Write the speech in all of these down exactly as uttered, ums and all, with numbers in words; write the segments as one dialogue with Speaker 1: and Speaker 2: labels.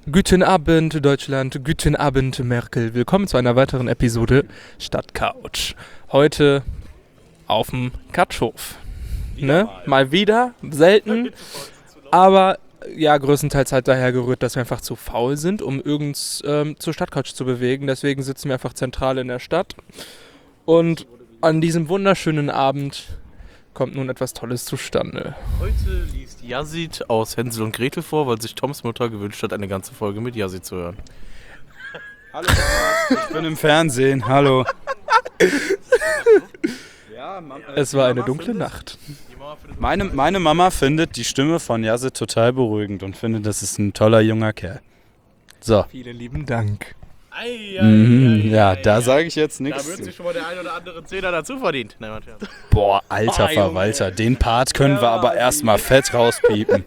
Speaker 1: Guten Abend Deutschland, guten Abend Merkel. Willkommen zu einer weiteren Episode Stadtcouch. Heute auf dem Katschhof. Ne? Mal. mal wieder, selten, aber ja, größtenteils halt daher gerührt, dass wir einfach zu faul sind, um irgends ähm, zur Stadtcouch zu bewegen. Deswegen sitzen wir einfach zentral in der Stadt. Und an diesem wunderschönen Abend kommt nun etwas Tolles zustande.
Speaker 2: Heute liest Yazid aus Hänsel und Gretel vor, weil sich Toms Mutter gewünscht hat, eine ganze Folge mit Yazid zu hören.
Speaker 3: Hallo, ich bin im Fernsehen, hallo.
Speaker 1: ja, Mama, es war eine dunkle findet, Nacht.
Speaker 3: Meine, meine Mama findet die Stimme von Yazid total beruhigend und findet, das ist ein toller junger Kerl. So.
Speaker 1: Vielen lieben Dank.
Speaker 3: Ei, ei, mhm, ei, ja, ei, da sage ich jetzt nichts.
Speaker 2: Da wird sich schon mal der ein oder andere Zehner dazu verdient. Nein,
Speaker 3: Boah, alter oh, Verwalter, den Part können ja, wir aber erstmal fett rauspiepen.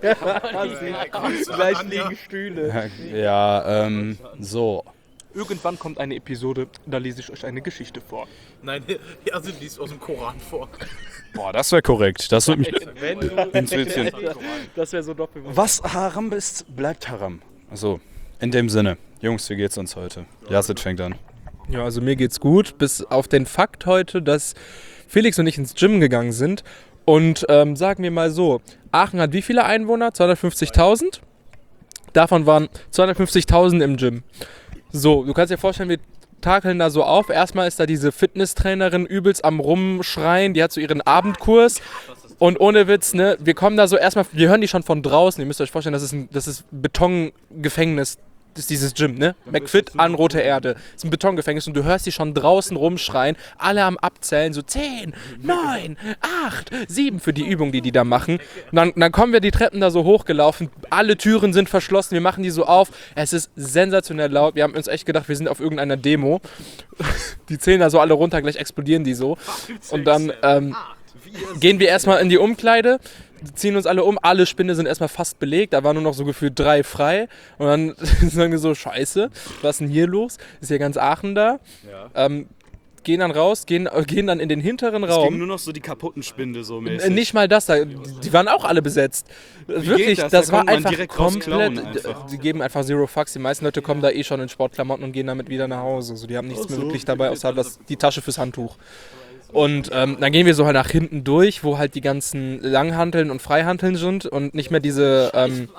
Speaker 1: Gleich liegen Stühle.
Speaker 3: Ja, ähm, so.
Speaker 1: Irgendwann kommt eine Episode, da lese ich euch eine Geschichte vor.
Speaker 2: Nein, also liest aus dem Koran vor.
Speaker 3: Boah, das wäre korrekt. Das würde mich
Speaker 1: Wenn du
Speaker 3: interessieren.
Speaker 1: Das wäre so doppelt.
Speaker 3: Was Haram ist, bleibt Haram. Also, in dem Sinne. Jungs, wie geht's uns heute? Yazid fängt an.
Speaker 1: Ja, also mir geht's gut, bis auf den Fakt heute, dass Felix und ich ins Gym gegangen sind. Und ähm, sagen wir mal so, Aachen hat wie viele Einwohner? zweihundertfünfzigtausend? Davon waren zweihundertfünfzigtausend im Gym. So, du kannst dir vorstellen, wir takeln da so auf. Erstmal ist da diese Fitnesstrainerin übelst am Rumschreien, die hat so ihren Abendkurs. Und ohne Witz, ne, wir kommen da so erstmal, wir hören die schon von draußen. Ihr müsst euch vorstellen, das ist ein, das ist Betongefängnis. Das ist dieses Gym, ne? McFit an Rote Erde. Das ist ein Betongefängnis und du hörst die schon draußen rumschreien, alle am Abzählen, so zehn, neun, acht, sieben für die Übung, die die da machen. Und dann, dann kommen wir die Treppen da so hochgelaufen, alle Türen sind verschlossen, wir machen die so auf. Es ist sensationell laut, wir haben uns echt gedacht, wir sind auf irgendeiner Demo. Die zählen da so alle runter, gleich explodieren die so. Und dann ähm, gehen wir erstmal in die Umkleide, ziehen uns alle um, alle Spinde sind erstmal fast belegt, da waren nur noch so gefühlt drei frei und dann sagen wir so, scheiße, was ist denn hier los? Ist hier ganz Aachen da? Ja. Ähm, gehen dann raus, gehen, gehen dann in den hinteren
Speaker 3: es
Speaker 1: Raum.
Speaker 3: Es ging nur noch so die kaputten Spinde so mäßig.
Speaker 1: Nicht mal das, da, die waren auch alle besetzt.
Speaker 3: Wie
Speaker 1: Wirklich,
Speaker 3: das,
Speaker 1: das
Speaker 3: da
Speaker 1: war einfach komplett,
Speaker 3: einfach.
Speaker 1: Die geben einfach Zero Fucks, die meisten Leute kommen da eh schon in Sportklamotten und gehen damit wieder nach Hause. Also die haben nichts mehr wirklich dabei, außer das, die Tasche fürs Handtuch. Und ähm, dann gehen wir so halt nach hinten durch, wo halt die ganzen Langhanteln und Freihanteln sind und nicht mehr diese ähm,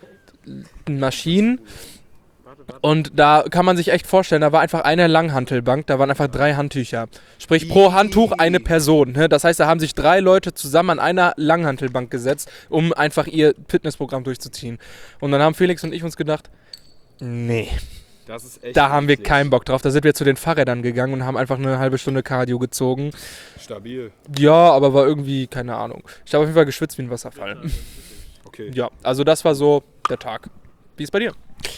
Speaker 1: Maschinen. Und da kann man sich echt vorstellen, da war einfach eine Langhantelbank, da waren einfach drei Handtücher. Sprich, pro Handtuch eine Person. Ne? Das heißt, da haben sich drei Leute zusammen an einer Langhantelbank gesetzt, um einfach ihr Fitnessprogramm durchzuziehen. Und dann haben Felix und ich uns gedacht, nee.
Speaker 3: Das ist echt
Speaker 1: da haben wir
Speaker 3: richtig.
Speaker 1: keinen Bock drauf. Da sind wir zu den Fahrrädern gegangen und haben einfach eine halbe Stunde Cardio gezogen.
Speaker 3: Stabil.
Speaker 1: Ja, aber war irgendwie, keine Ahnung. Ich habe auf jeden Fall geschwitzt wie ein Wasserfall.
Speaker 3: Okay.
Speaker 1: Ja, also das war so der Tag. Wie ist bei dir?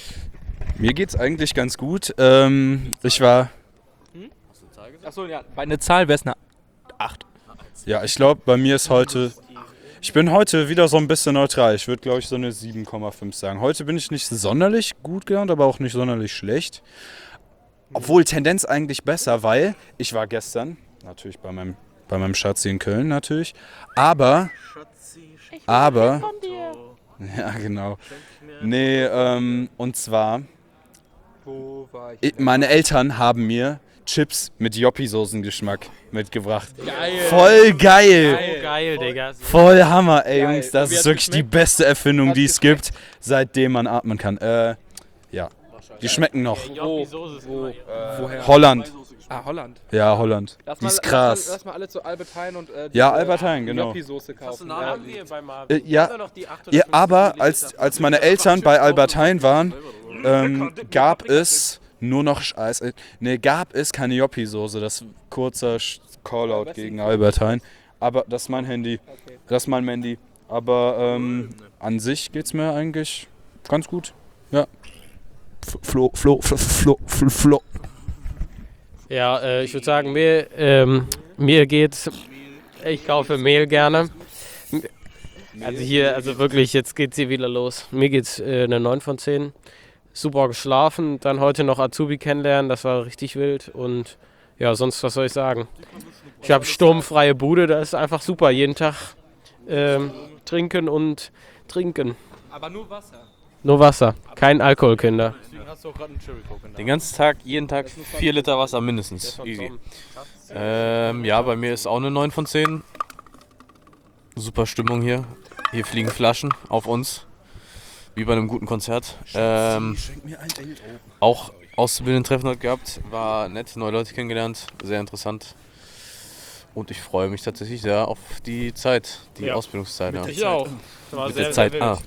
Speaker 3: Mir geht's eigentlich ganz gut. Ähm, ich war...
Speaker 1: Hm? Achso, ja, bei einer Zahl wäre es eine acht.
Speaker 3: Ja, ich glaube, bei mir ist heute... Ich bin heute wieder so ein bisschen neutral. Ich würde, glaube ich, so eine sieben Komma fünf sagen. Heute bin ich nicht sonderlich gut gelaunt, aber auch nicht sonderlich schlecht. Obwohl Tendenz eigentlich besser, weil ich war gestern, natürlich bei meinem, bei meinem Schatzi in Köln natürlich, aber, aber, ja genau, nee, ähm, und zwar, meine Eltern haben mir Chips mit Joppi-Soßen-Geschmack mitgebracht.
Speaker 1: Geil.
Speaker 3: Voll geil.
Speaker 2: So geil, Digga.
Speaker 3: Voll Hammer, ey
Speaker 1: geil.
Speaker 3: Jungs. Das ist wirklich die beste Erfindung, die es gibt, seitdem man atmen kann. Äh, ja. Die schmecken noch.
Speaker 1: Wo? Wo? Äh, Woher?
Speaker 3: Holland.
Speaker 1: Ah, Holland.
Speaker 3: Ja, Holland.
Speaker 1: Lass
Speaker 3: die
Speaker 1: mal,
Speaker 3: ist krass.
Speaker 1: Lass mal, lass mal alle zu Albert Heijn und äh,
Speaker 3: ja, Albert Heijn, genau.
Speaker 1: Joppi-Soße kaufen.
Speaker 3: Äh, ja, ja, aber als, als meine Eltern bei Albert Heijn waren, ähm, gab es... Nur noch Scheiße. Ne, gab es keine Joppi-Soße. Das ist ein kurzer Callout gegen Albert Heijn. Aber das ist mein Handy. Das ist mein Mandy. Aber ähm, an sich geht's mir eigentlich ganz gut. Ja. Flo, Flo, Flo, Flo, Flo, Flo.
Speaker 4: Ja, äh, ich würde sagen, mir, ähm, mir geht's. Ich kaufe Mehl gerne. Also hier, also wirklich, jetzt geht's hier wieder los. Mir geht's äh, eine neun von zehn. Super geschlafen, dann heute noch Azubi kennenlernen, das war richtig wild und ja, sonst, was soll ich sagen? Ich habe sturmfreie Bude, das ist einfach super, jeden Tag ähm, trinken und trinken.
Speaker 1: Aber nur Wasser.
Speaker 4: Nur Wasser. kein Alkoholkinder.
Speaker 2: Deswegen hast du auch gerade einen Cherry Coke in der
Speaker 5: Den ganzen Tag, jeden Tag vier Liter Wasser mindestens. Easy. Ähm, ja, bei mir ist auch eine neun von zehn. Super Stimmung hier. Hier fliegen Flaschen auf uns. Wie bei einem guten Konzert. Ähm, auch Auszubildenden-Treffen heute gehabt. War nett, neue Leute kennengelernt. Sehr interessant. Und ich freue mich tatsächlich sehr auf die Zeit, die
Speaker 4: Ja.
Speaker 5: Ausbildungszeit. Ja.
Speaker 4: Ich auch. Das war
Speaker 5: Mit der Zeit. Ah.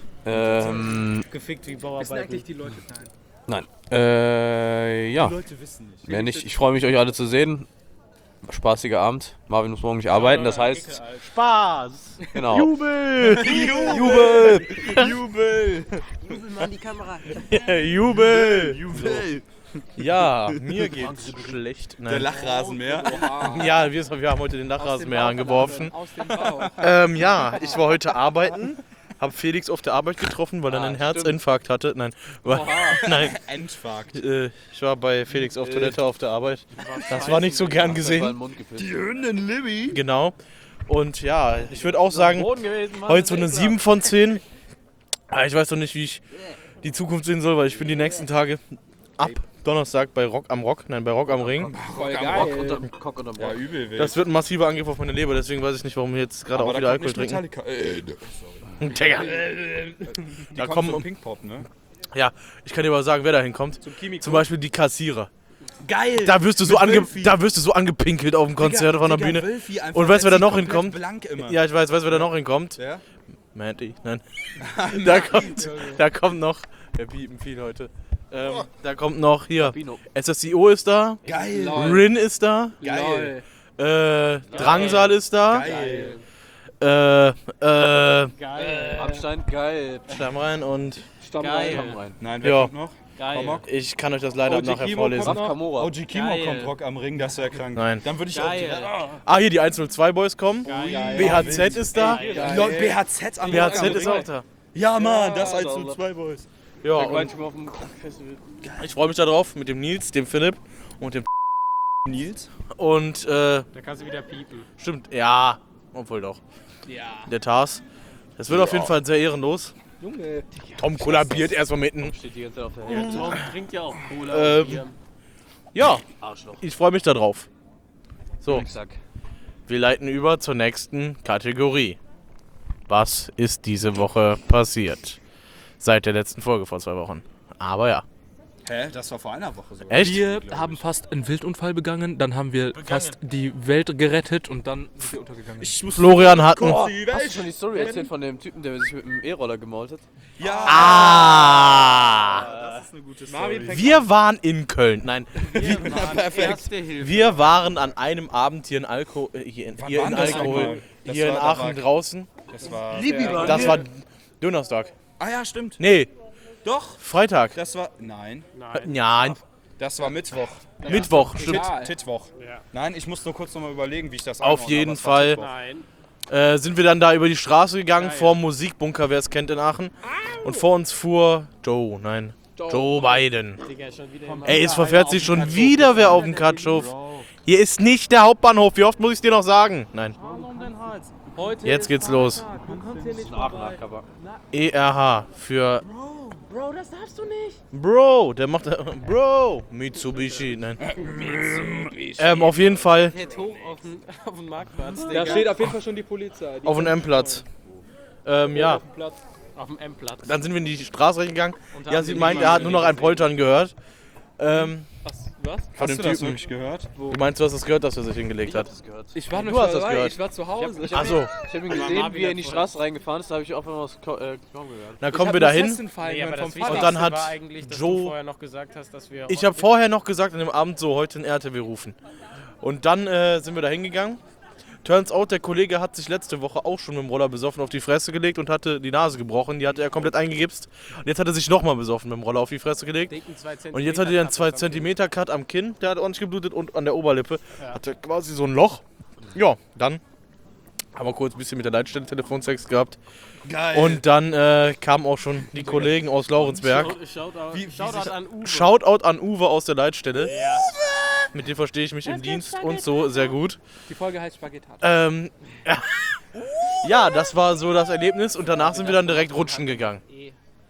Speaker 5: Ähm,
Speaker 4: Gefickt wie Bauarbeiten.
Speaker 1: die Leute?
Speaker 5: nein. Äh, ja.
Speaker 3: Leute wissen nicht.
Speaker 5: Mehr nicht. Ich freue mich, euch alle zu sehen. Spaßiger Abend. Marvin muss morgen nicht arbeiten, das heißt.
Speaker 2: Spaß!
Speaker 5: Genau.
Speaker 2: Jubel!
Speaker 5: Jubel!
Speaker 2: Jubel!
Speaker 6: Jubel mal in die Kamera.
Speaker 2: Jubel! Jubel! Ja, mir geht's schlecht.
Speaker 3: Der
Speaker 2: Nein.
Speaker 3: Lachrasenmäher.
Speaker 2: Ja, wir, wir haben heute den Lachrasenmäher angeworfen.
Speaker 1: Aus dem Bauch.
Speaker 2: Ähm, ja, ich war heute arbeiten, hab Felix auf der Arbeit getroffen, weil er einen Herzinfarkt hatte. Nein, war, nein.
Speaker 3: Endfakt.
Speaker 2: Äh, ich war bei Felix auf Toilette auf der Arbeit. Das war nicht so gern gesehen.
Speaker 3: Die Hündin Libby.
Speaker 2: Genau. Und ja, ich würde auch sagen, heute so eine sieben von zehn. Aber ich weiß noch nicht, wie ich die Zukunft sehen soll, weil ich bin die nächsten Tage ab Donnerstag bei Rock am Rock, nein, bei Rock am Ring.
Speaker 1: Voll
Speaker 5: Rock
Speaker 1: geil.
Speaker 5: unterm Cock unterm
Speaker 3: Ja,
Speaker 5: Rock.
Speaker 3: übel wild.
Speaker 2: Das wird ein massiver Angriff auf meine Leber, deswegen weiß ich nicht, warum wir jetzt gerade auch
Speaker 3: da
Speaker 2: wieder
Speaker 3: kommt
Speaker 2: Alkohol
Speaker 3: nicht
Speaker 2: trinken.
Speaker 3: Metallica. Äh,
Speaker 2: Digga.
Speaker 3: Die
Speaker 2: Da
Speaker 3: kommt
Speaker 2: kommen,
Speaker 3: vom Pinkpop, ne?
Speaker 2: ja, ich kann dir aber sagen, wer da hinkommt. Zum Beispiel die Kassierer.
Speaker 3: Geil.
Speaker 2: Da wirst du so,
Speaker 3: Mit
Speaker 2: ange
Speaker 3: Wölfi.
Speaker 2: da wirst du so angepinkelt auf dem Konzert von der
Speaker 3: Digga,
Speaker 2: Bühne.
Speaker 3: Wölfi einfach,
Speaker 2: Und weißt du, wer da
Speaker 3: der
Speaker 2: noch
Speaker 3: sieht komplett
Speaker 2: hinkommt?
Speaker 3: Blank immer.
Speaker 2: Ja, ich weiß, weißt du, wer da noch hinkommt?
Speaker 3: Wer?
Speaker 2: Mandy, nein. da, kommt, da kommt noch, wir piepen viel heute. Ähm, da kommt noch hier, S S I O ist da,
Speaker 3: Geil.
Speaker 2: Rin ist da,
Speaker 3: Geil.
Speaker 2: äh, Drangsal ist da,
Speaker 3: Geil.
Speaker 2: äh, äh,
Speaker 5: Abstein, geil.
Speaker 2: Stamm rein und
Speaker 5: Stamm rein. Stamm rein.
Speaker 3: Nein, wer
Speaker 2: Ja.
Speaker 3: kommt noch? Pomok?
Speaker 2: ich kann euch das leider
Speaker 3: O G
Speaker 2: nachher
Speaker 3: Kimo
Speaker 2: vorlesen.
Speaker 3: kommt noch?
Speaker 5: Kamora.
Speaker 3: O G Kimo
Speaker 4: Geil.
Speaker 3: kommt Rock am Ring, das wäre krank.
Speaker 2: Nein.
Speaker 3: Dann würde ich
Speaker 4: Geil.
Speaker 3: auch...
Speaker 2: Ah, hier die eins null zwei Boys kommen, B H Z ist da,
Speaker 3: Leute, B H Z am
Speaker 2: B H
Speaker 3: Rock am
Speaker 2: Z ist
Speaker 3: Ring.
Speaker 2: auch da.
Speaker 3: Ja, Mann, das eins null zwei Boys.
Speaker 2: Ja, und ich freue mich darauf mit dem Nils, dem Philipp und dem
Speaker 3: Nils?
Speaker 2: und äh,
Speaker 4: Da kannst du wieder piepen.
Speaker 2: stimmt, ja, obwohl doch.
Speaker 4: Ja.
Speaker 2: Der Tars. Das wird auf jeden Fall sehr ehrenlos.
Speaker 1: Junge.
Speaker 2: Tom kollabiert erstmal mitten.
Speaker 5: Steht die ganze Zeit auf der Hälfte.
Speaker 4: Tom trinkt ja auch Cola.
Speaker 2: Ähm,
Speaker 4: und Bier.
Speaker 2: Ja,
Speaker 5: Arschloch.
Speaker 2: ich freue mich darauf. So,
Speaker 5: Sack.
Speaker 2: wir leiten über zur nächsten Kategorie. Was ist diese Woche passiert? Seit der letzten Folge vor zwei Wochen. Aber ja.
Speaker 3: Hä? Das war vor einer Woche sogar.
Speaker 2: Echt?
Speaker 1: Wir haben fast einen Wildunfall begangen, dann haben wir fast die Welt gerettet und dann sind wir untergegangen.
Speaker 3: Ich muss
Speaker 2: Florian hatten.
Speaker 5: Hast du schon die Story erzählt von dem Typen, der sich mit dem E-Roller gemault hat?
Speaker 3: Ja.
Speaker 2: Ah!
Speaker 3: Das ist eine gute Story.
Speaker 2: Wir waren in Köln. Nein,
Speaker 4: Erste Hilfe.
Speaker 2: wir waren an einem Abend hier in Alko äh, hier in,
Speaker 3: Wann
Speaker 2: hier
Speaker 3: war
Speaker 2: in
Speaker 3: das
Speaker 2: Alkohol,
Speaker 3: nochmal? Das
Speaker 2: hier in
Speaker 3: war- da
Speaker 2: Aachen
Speaker 3: war-
Speaker 2: draußen.
Speaker 3: Das war...
Speaker 2: Das war Donnerstag.
Speaker 3: Ah ja, stimmt.
Speaker 2: Nee,
Speaker 3: Doch.
Speaker 2: Freitag.
Speaker 3: Das war... Nein.
Speaker 2: Nein,
Speaker 3: Das war Mittwoch.
Speaker 2: Mittwoch, stimmt.
Speaker 3: Tit- Tittwoch. Nein, ich muss nur kurz nochmal überlegen, wie ich das
Speaker 2: Auf
Speaker 3: einordne,
Speaker 2: jeden
Speaker 3: aber es war
Speaker 2: Fall.
Speaker 3: Tittwoch.
Speaker 4: Nein.
Speaker 2: Äh, sind wir dann da über die Straße gegangen, vor dem Musikbunker, wer es kennt in Aachen. Und vor uns fuhr Joe, nein, Joe Biden.
Speaker 4: Digga, schon wieder im
Speaker 2: Ey, es verfährt sich schon wieder wer auf den Katschhof. Hier ist nicht der Hauptbahnhof, wie oft muss ich dir noch sagen? Nein. Jetzt geht's los. E R H für...
Speaker 6: Bro, das darfst du nicht.
Speaker 2: Bro, der macht... Bro, Mitsubishi, nein. Ähm, auf jeden Fall
Speaker 4: Head hoch auf den, auf den Marktplatz,
Speaker 1: Da
Speaker 4: Digga.
Speaker 1: steht auf jeden Fall schon die Polizei. Die
Speaker 2: auf dem M-Platz. Ähm, ja.
Speaker 1: auf dem Platz.
Speaker 4: Auf dem M-Platz.
Speaker 2: Dann sind wir in die Straße reingegangen.
Speaker 4: Und
Speaker 2: Ja,
Speaker 4: haben
Speaker 2: sie
Speaker 4: den
Speaker 2: meint, er hat nur noch ein Poltern gehört. Ähm,
Speaker 1: Was? Was?
Speaker 2: von
Speaker 3: Hast
Speaker 2: dem
Speaker 3: du das
Speaker 2: Typen.
Speaker 3: wirklich gehört?
Speaker 2: Du meinst, du hast es gehört, dass er sich hingelegt hat?
Speaker 5: Das gehört.
Speaker 1: Ich war
Speaker 2: Du
Speaker 1: nicht
Speaker 2: hast das
Speaker 1: dabei,
Speaker 2: gehört.
Speaker 1: ich war zu Hause.
Speaker 5: Ich
Speaker 2: Ach so,
Speaker 5: Ich habe ihn gesehen, wie er in die Straße reingefahren ist, da habe ich auch mal was Klo- äh, Klo- gehört.
Speaker 2: dann kommen wir da hin.
Speaker 4: Nee, aber das
Speaker 2: Und dann hat
Speaker 4: war eigentlich, dass
Speaker 2: Joe-
Speaker 4: du vorher noch gesagt hast, dass wir...
Speaker 2: Ich habe vorher noch gesagt, an dem Abend so, heute in R T W rufen. Und dann äh, sind wir da hingegangen. Turns out, der Kollege hat sich letzte Woche auch schon mit dem Roller besoffen auf die Fresse gelegt und hatte die Nase gebrochen. Die hatte er komplett eingegipst. Und jetzt hat er sich nochmal besoffen mit dem Roller auf die Fresse gelegt.
Speaker 4: dicken zwei
Speaker 2: Und jetzt hat er einen zwei Zentimeter Cut am Kinn, der hat ordentlich geblutet, und an der Oberlippe hatte quasi so ein Loch. Ja, dann haben wir kurz ein bisschen mit der Leitstelle Telefonsex gehabt.
Speaker 3: Geil.
Speaker 2: Und dann äh, kamen auch schon die Kollegen aus Laurensberg.
Speaker 4: Shoutout,
Speaker 3: Wie- wie
Speaker 4: Shoutout
Speaker 3: sich-
Speaker 4: an Uwe.
Speaker 2: Shoutout an Uwe aus der Leitstelle. Mit dem verstehe ich mich im Dienst und so sehr gut.
Speaker 1: Die Folge heißt Spaghettat.
Speaker 2: Ähm, ja, das war so das Erlebnis, und danach sind wir dann direkt rutschen gegangen.
Speaker 4: E, äh,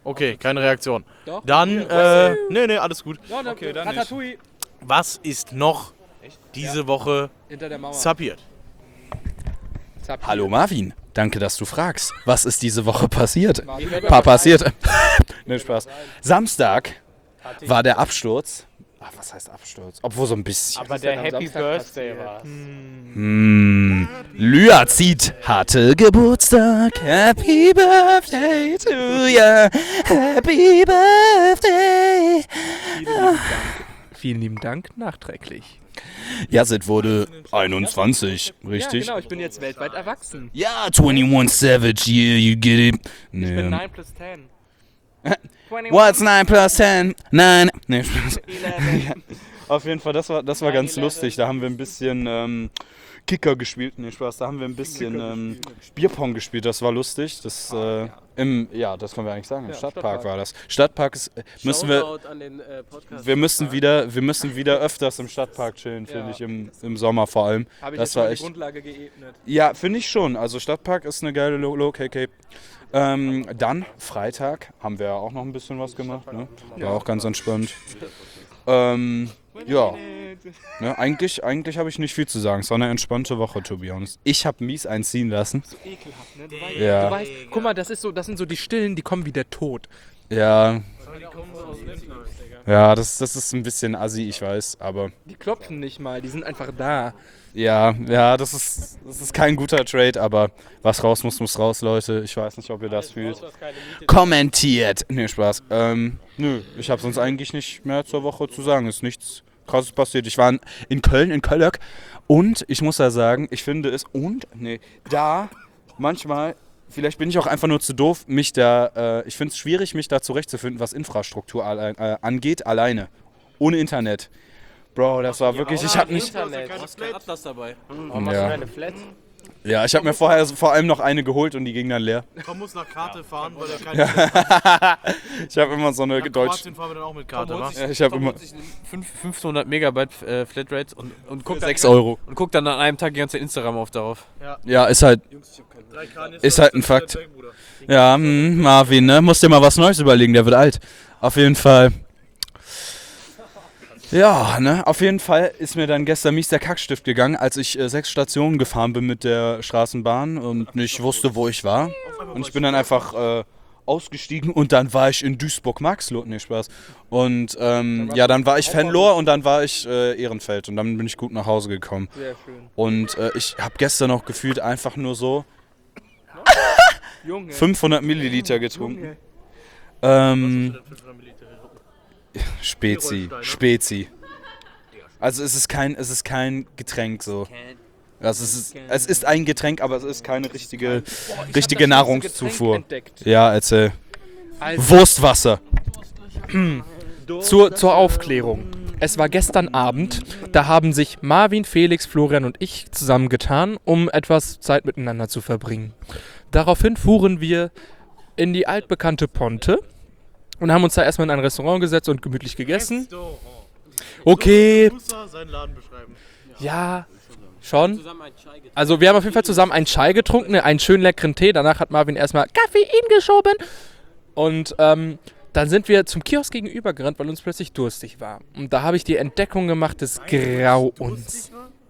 Speaker 2: Okay, keine Reaktion.
Speaker 1: Doch.
Speaker 2: Dann, äh, nee, nee, alles gut.
Speaker 1: Ja,
Speaker 3: Okay, dann nicht.
Speaker 1: Ratatouille.
Speaker 2: Was ist noch diese Woche
Speaker 1: Hinter der Mauer.
Speaker 2: zapiert?
Speaker 1: Zapier.
Speaker 3: Hallo Marvin, danke, dass du fragst. Was ist diese Woche passiert?
Speaker 1: Marvin, hör
Speaker 3: Pa passiert. Ne, Spaß. Samstag war der Absturz. Ach, was heißt Absturz? Obwohl so ein bisschen.
Speaker 4: Aber
Speaker 1: ist
Speaker 4: der
Speaker 1: denn am
Speaker 4: Happy
Speaker 1: Samstag
Speaker 4: Birthday
Speaker 1: passiert?
Speaker 4: war.
Speaker 3: Hm. Lyazid hatte Geburtstag. Happy Birthday to ya. Happy Birthday.
Speaker 1: Vielen lieben Dank. Vielen lieben Dank, nachträglich.
Speaker 3: Yazid wurde einundzwanzig,
Speaker 1: Ja,
Speaker 3: richtig?
Speaker 1: genau, ich bin jetzt weltweit erwachsen.
Speaker 3: Ja, einundzwanzig Savage, yeah, you get it.
Speaker 1: Ich bin
Speaker 3: Nee.
Speaker 1: nine plus ten.
Speaker 3: What's nine plus ten? nine. Nee, Spaß. Auf jeden Fall, das war, das war ganz lustig. Da haben wir ein bisschen ähm, Kicker gespielt. Nee, Spaß. Da haben wir ein bisschen ähm, Bierpong gespielt. Das war lustig. Das, äh, im, ja, das können wir eigentlich sagen. Im
Speaker 1: Ja,
Speaker 3: Stadtpark,
Speaker 1: Stadtpark.
Speaker 3: war das. Stadtpark ist, äh, müssen wir,
Speaker 4: Shoutout an den, äh, Podcast.
Speaker 3: wir müssen wieder, wir müssen wieder öfters im Stadtpark chillen, finde
Speaker 1: Ja.
Speaker 3: ich, im, im Sommer vor allem.
Speaker 1: Habe ich
Speaker 3: Das
Speaker 1: jetzt
Speaker 3: war
Speaker 1: mal die
Speaker 3: echt-
Speaker 1: Grundlage geebnet.
Speaker 3: Ja, finde ich schon. Also Stadtpark ist eine geile Lo Lo K K. Ähm, dann Freitag haben wir auch noch ein bisschen was gemacht. Ne? War auch ganz entspannt. Ähm, ja. Ne, eigentlich eigentlich habe ich nicht viel zu sagen. Es war eine entspannte Woche, to be honest. Ich habe mies einziehen lassen.
Speaker 1: Ekelhaft, ne? Du weißt,
Speaker 3: Ja.
Speaker 1: du weißt, guck mal, das ist so, das sind so die Stillen, die kommen wie der Tod.
Speaker 3: Ja. Ja, das, das ist ein bisschen assi, ich weiß, aber
Speaker 1: Die klopfen nicht mal, die sind einfach da.
Speaker 3: ja, ja, das ist, das ist kein guter Trade, aber was raus muss, muss raus, Leute. Ich weiß nicht, ob ihr das fühlt. Kommentiert! Nee, Spaß. Ähm, nö, ich habe sonst eigentlich nicht mehr zur Woche zu sagen. Ist nichts Krasses passiert. Ich war in- in Köln, in Kölök und ich muss da sagen, ich finde es und, nee, da manchmal, vielleicht bin ich auch einfach nur zu doof, mich da, äh, ich finde es schwierig, mich da zurechtzufinden, was Infrastruktur allein, äh, angeht, alleine. Ohne Internet. Bro, das war wirklich, ich habe nicht...
Speaker 4: Internet.
Speaker 5: Du hast kein Atlas dabei.
Speaker 4: Warum machst du
Speaker 3: Ja.
Speaker 4: keine Flat?
Speaker 3: Ja, ich habe mir vorher vor allem noch eine geholt und die ging dann leer.
Speaker 2: Tom muss nach Karte fahren, weil er keine
Speaker 3: Ich habe immer so eine
Speaker 2: Nach
Speaker 3: Deutsch...
Speaker 2: Kroatien fahren wir dann auch mit Karte, wa?
Speaker 3: Ja, ich habe immer
Speaker 5: fünfhundert Megabyte äh, Flatrate und, und guckt dann,
Speaker 3: sechs Euro.
Speaker 5: und guckt dann an einem Tag die ganze Instagram auf darauf.
Speaker 3: Ja, ist halt,
Speaker 2: Drei K
Speaker 3: Ist halt ein Fakt. ja, hm, Marvin, ne? Musst dir mal was Neues überlegen, der wird alt. Auf jeden Fall. Ja, ne? Auf jeden Fall ist mir dann gestern mies der Kackstift gegangen, als ich äh, sechs Stationen gefahren bin mit der Straßenbahn und nicht wusste, wo ich war. Und ich bin dann einfach äh, ausgestiegen und dann war ich in Duisburg-Marxloh. Nee, Spaß. Und ähm, ja, dann war ich Venlo und dann war ich äh, Ehrenfeld und dann bin ich gut nach Hause gekommen.
Speaker 1: Sehr schön.
Speaker 3: Und äh, ich habe gestern noch gefühlt einfach nur so
Speaker 1: Junge.
Speaker 3: fünfhundert Milliliter getrunken. Ähm, Spezi, Spezi. Also es ist kein, es ist kein Getränk so. Also es ist, es ist ein Getränk, aber es ist keine richtige, richtige Nahrungszufuhr. Ja, erzähl.
Speaker 1: Also,
Speaker 3: Wurstwasser.
Speaker 1: zur, zur Aufklärung. Es war gestern Abend, da haben sich Marvin, Felix, Florian und ich zusammengetan, um etwas Zeit miteinander zu verbringen. Daraufhin fuhren wir in die altbekannte Ponte und haben uns da erstmal in ein Restaurant gesetzt und gemütlich gegessen. Okay,
Speaker 2: Muss er seinen Laden beschreiben.
Speaker 1: ja, schon. Also wir haben auf jeden Fall zusammen einen Chai getrunken, einen schönen leckeren Tee. Danach hat Marvin erstmal Koffein geschoben. Und ähm, dann sind wir zum Kiosk gegenüber gerannt, weil uns plötzlich durstig war. Und da habe ich die Entdeckung gemacht des Grauens.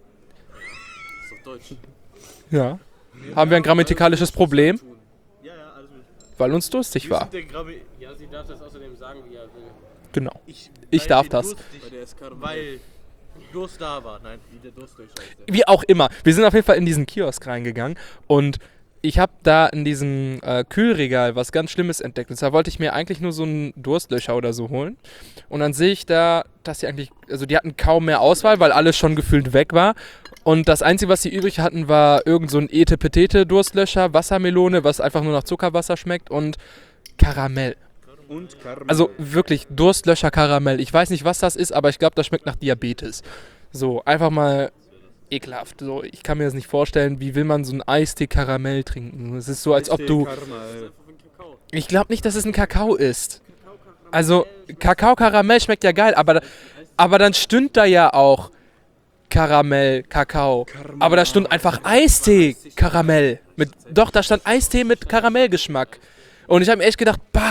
Speaker 1: Ja. Haben wir ein grammatikalisches Problem?
Speaker 2: Ja, ja, alles gut.
Speaker 1: Weil uns durstig war.
Speaker 2: Der Grabe-
Speaker 4: Ja, sie darf das außerdem sagen, wie er will.
Speaker 1: Genau. Ich darf das.
Speaker 2: Weil Durst da war. Nein, wie der Durst durchscheißt.
Speaker 1: Wie auch immer. Wir sind auf jeden Fall in diesen Kiosk reingegangen und ich habe da in diesem äh, Kühlregal was ganz Schlimmes entdeckt. Und zwar wollte ich mir eigentlich nur so einen Durstlöscher oder so holen. Und dann sehe ich da, dass die eigentlich, also die hatten kaum mehr Auswahl, weil alles schon gefühlt weg war. Und das Einzige, was sie übrig hatten, war irgend so ein Ete-Petete-Durstlöscher, Wassermelone, was einfach nur nach Zuckerwasser schmeckt und Karamell.
Speaker 3: Und Karamell.
Speaker 1: Also wirklich Durstlöscher Karamell. Ich weiß nicht, was das ist, aber ich glaube, das schmeckt nach Diabetes. So, einfach mal ekelhaft. So, ich kann mir das nicht vorstellen, wie will man so ein Eistee Karamell trinken? Es ist so, als ob du... Ich glaube nicht, dass es ein Kakao ist. Also, Kakao-Karamell schmeckt ja geil, aber, aber dann stünd da ja auch Karamell, Kakao. Aber da stund einfach Eistee Karamell. Mit, doch, da stand Eistee mit Karamellgeschmack. Und ich habe mir echt gedacht, bah,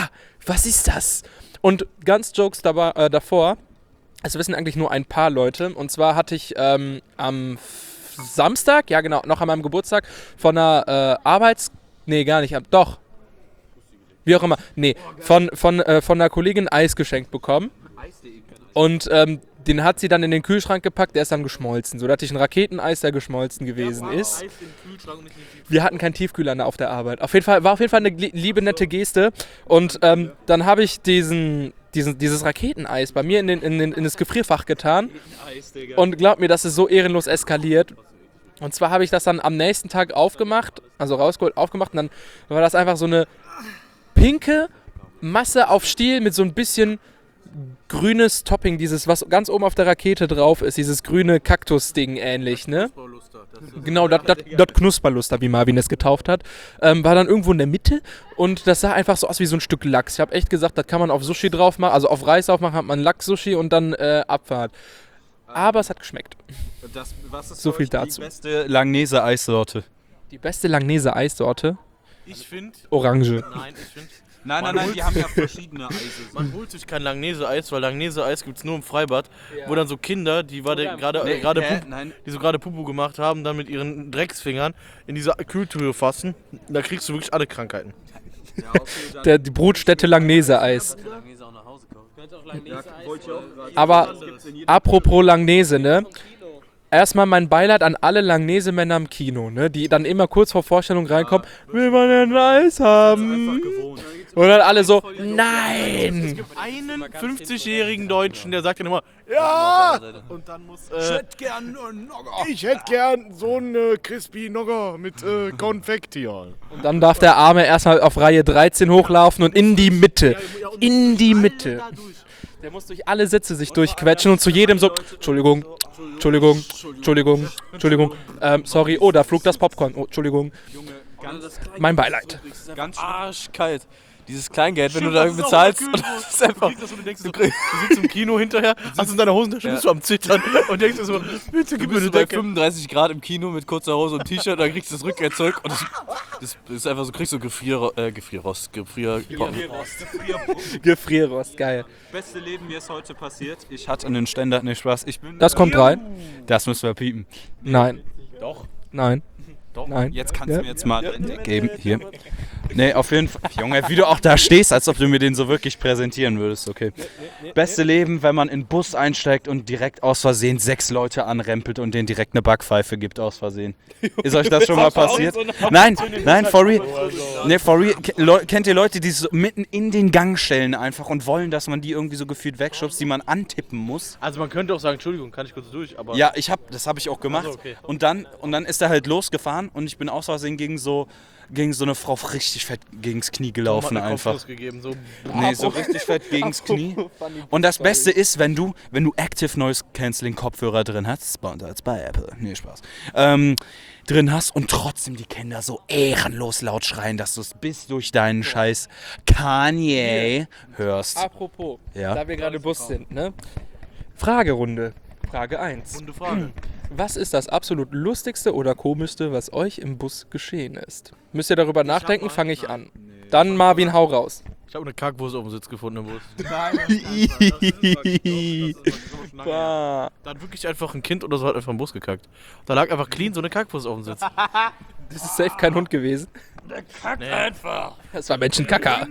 Speaker 1: was ist das? Und ganz Jokes dabei, äh, davor, es wissen eigentlich nur ein paar Leute. Und zwar hatte ich ähm, am F- Samstag, ja genau, noch an meinem Geburtstag, von einer äh, Arbeits... Nee, gar nicht, doch. Wie auch immer. Nee, von, von, äh, von einer Kollegin Eis geschenkt bekommen. Und ähm, den hat sie dann in den Kühlschrank gepackt, der ist dann geschmolzen. So, da hatte ich ein Raketeneis, der geschmolzen gewesen ist. Wir hatten keinen Tiefkühler auf der Arbeit. Auf jeden Fall, war auf jeden Fall eine liebe, nette Geste. Und ähm, dann habe ich diesen, diesen, dieses Raketeneis bei mir in, den, in, den, in das Gefrierfach getan. Und glaub mir, das ist so ehrenlos eskaliert. Und zwar habe ich das dann am nächsten Tag aufgemacht, also rausgeholt, aufgemacht. Und dann war das einfach so eine pinke Masse auf Stiel mit so ein bisschen grünes Topping, dieses, was ganz oben auf der Rakete drauf ist, dieses grüne Kaktus-Ding ähnlich, ne? Genau, das Knusperluster, wie Marvin es getauft hat, ähm, war dann irgendwo in der Mitte und das sah einfach so aus wie so ein Stück Lachs. Ich habe echt gesagt, das kann man auf Sushi drauf machen, also auf Reis aufmachen, hat man Lachs-Sushi und dann äh, Abfahrt. Aber es hat geschmeckt.
Speaker 3: Das, was ist
Speaker 1: so viel
Speaker 3: die
Speaker 1: dazu.
Speaker 3: Die beste Langnese-Eissorte?
Speaker 1: Die beste Langnese-Eissorte?
Speaker 2: Ich finde...
Speaker 1: Orange.
Speaker 2: Nein, ich finde...
Speaker 3: Nein, nein, nein, die haben ja verschiedene Eise.
Speaker 2: Man holt sich kein Langnese-Eis, weil Langnese-Eis gibt es nur im Freibad, ja. Wo dann so Kinder, die war gerade
Speaker 3: nee,
Speaker 2: gerade
Speaker 3: hä?
Speaker 2: Pup, die so gerade Pupu gemacht haben, dann mit ihren Drecksfingern in diese Kühltüre fassen. Da kriegst du wirklich alle Krankheiten.
Speaker 3: Ja, okay, dann
Speaker 1: Der, die Brutstätte Langnese-Eis. Aber apropos Langnese, ne? Erstmal mein Beileid an alle Langnese-Männer im Kino, ne? Die dann immer kurz vor Vorstellung reinkommen, will man denn Eis haben? Und dann alle so, nein!
Speaker 2: Einen fünfzigjährigen Deutschen, der sagt dann immer, ja! Und dann muss, äh,
Speaker 3: ich hätte gern einen Nogger.
Speaker 2: ich hätte gern so einen äh, Crispy Nogger mit äh, Konfekt hier.
Speaker 1: Und dann darf der Arme erstmal auf Reihe dreizehn hochlaufen und in die Mitte. In die Mitte. Der muss durch alle Sitze sich durchquetschen und zu jedem so, Entschuldigung, Entschuldigung, Entschuldigung, Entschuldigung, ähm, sorry, oh, da flog das Popcorn, oh, Entschuldigung. Mein Beileid.
Speaker 5: Ganz arschkalt. Dieses Kleingeld, wenn du da bezahlst, und das ist einfach...
Speaker 2: Du, denkst, du, du sitzt im Kino hinterher, hast in deiner Hosentasche, bist du am Zittern und denkst dir so, bitte gib mir eine
Speaker 5: bei
Speaker 2: Decke.
Speaker 5: fünfunddreißig Grad im Kino mit kurzer Hose und T-Shirt, dann kriegst du das Rückkehrzeug und das, das ist einfach so, kriegst du Gefrier, äh, Gefrierrost, Gefrier...
Speaker 1: Gefrierrost, geil.
Speaker 3: Beste Leben, mir ist heute passiert. Ich hatte einen Ständer, nicht Spaß. Ich bin
Speaker 1: Das kommt rein?
Speaker 3: Das müssen wir piepen.
Speaker 1: Nein.
Speaker 2: Doch.
Speaker 1: Nein.
Speaker 2: Doch.
Speaker 1: Nein.
Speaker 3: Jetzt kannst du
Speaker 1: Ja.
Speaker 3: mir jetzt mal den geben. Hier. Nee, auf jeden Fall. Junge, wie du auch da stehst, als ob du mir den so wirklich präsentieren würdest, okay. Beste Leben, wenn man in den Bus einsteigt und direkt aus Versehen sechs Leute anrempelt und denen direkt eine Backpfeife gibt aus Versehen. Ist euch das schon mal passiert? Nein, nein, for real. Nee, for real. Kennt ihr Leute, die so mitten in den Gang stellen einfach und wollen, dass man die irgendwie so gefühlt wegschubst, die man antippen muss?
Speaker 2: Also man könnte auch sagen, Entschuldigung, kann ich kurz durch, aber...
Speaker 3: Ja, ich hab, das habe ich auch gemacht.
Speaker 2: Also, okay.
Speaker 3: Und dann, und dann ist er halt losgefahren und ich bin aus Versehen gegen so, gegen so eine Frau richtig fett gegens Knie gelaufen einfach.
Speaker 2: Gegeben, so.
Speaker 3: Nee, so richtig fett gegens Knie. Und das Beste ist, wenn du, wenn du Active Noise Cancelling Kopfhörer drin hast, sponsored bei Apple, nee, Spaß, ähm, drin hast und trotzdem die Kinder so ehrenlos laut schreien, dass du es bis durch deinen scheiß Kanye hörst.
Speaker 1: Apropos,
Speaker 3: Ja.
Speaker 1: da wir gerade Bus sind, ne? Fragerunde. Frage eins.
Speaker 2: Runde Frage.
Speaker 1: Was ist das absolut lustigste oder komischste, was euch im Bus geschehen ist? Müsst ihr darüber nachdenken, fange ich an. Dann Marvin, hau raus.
Speaker 2: Ich habe eine Kackwurst auf dem Sitz gefunden im Bus.
Speaker 1: Bah.
Speaker 2: Da hat wirklich einfach ein Kind oder so hat einfach im Bus gekackt. Da lag einfach clean so eine Kackwurst auf dem Sitz.
Speaker 1: Das ist safe kein Hund gewesen.
Speaker 2: Nee.
Speaker 1: Das war Menschenkacker.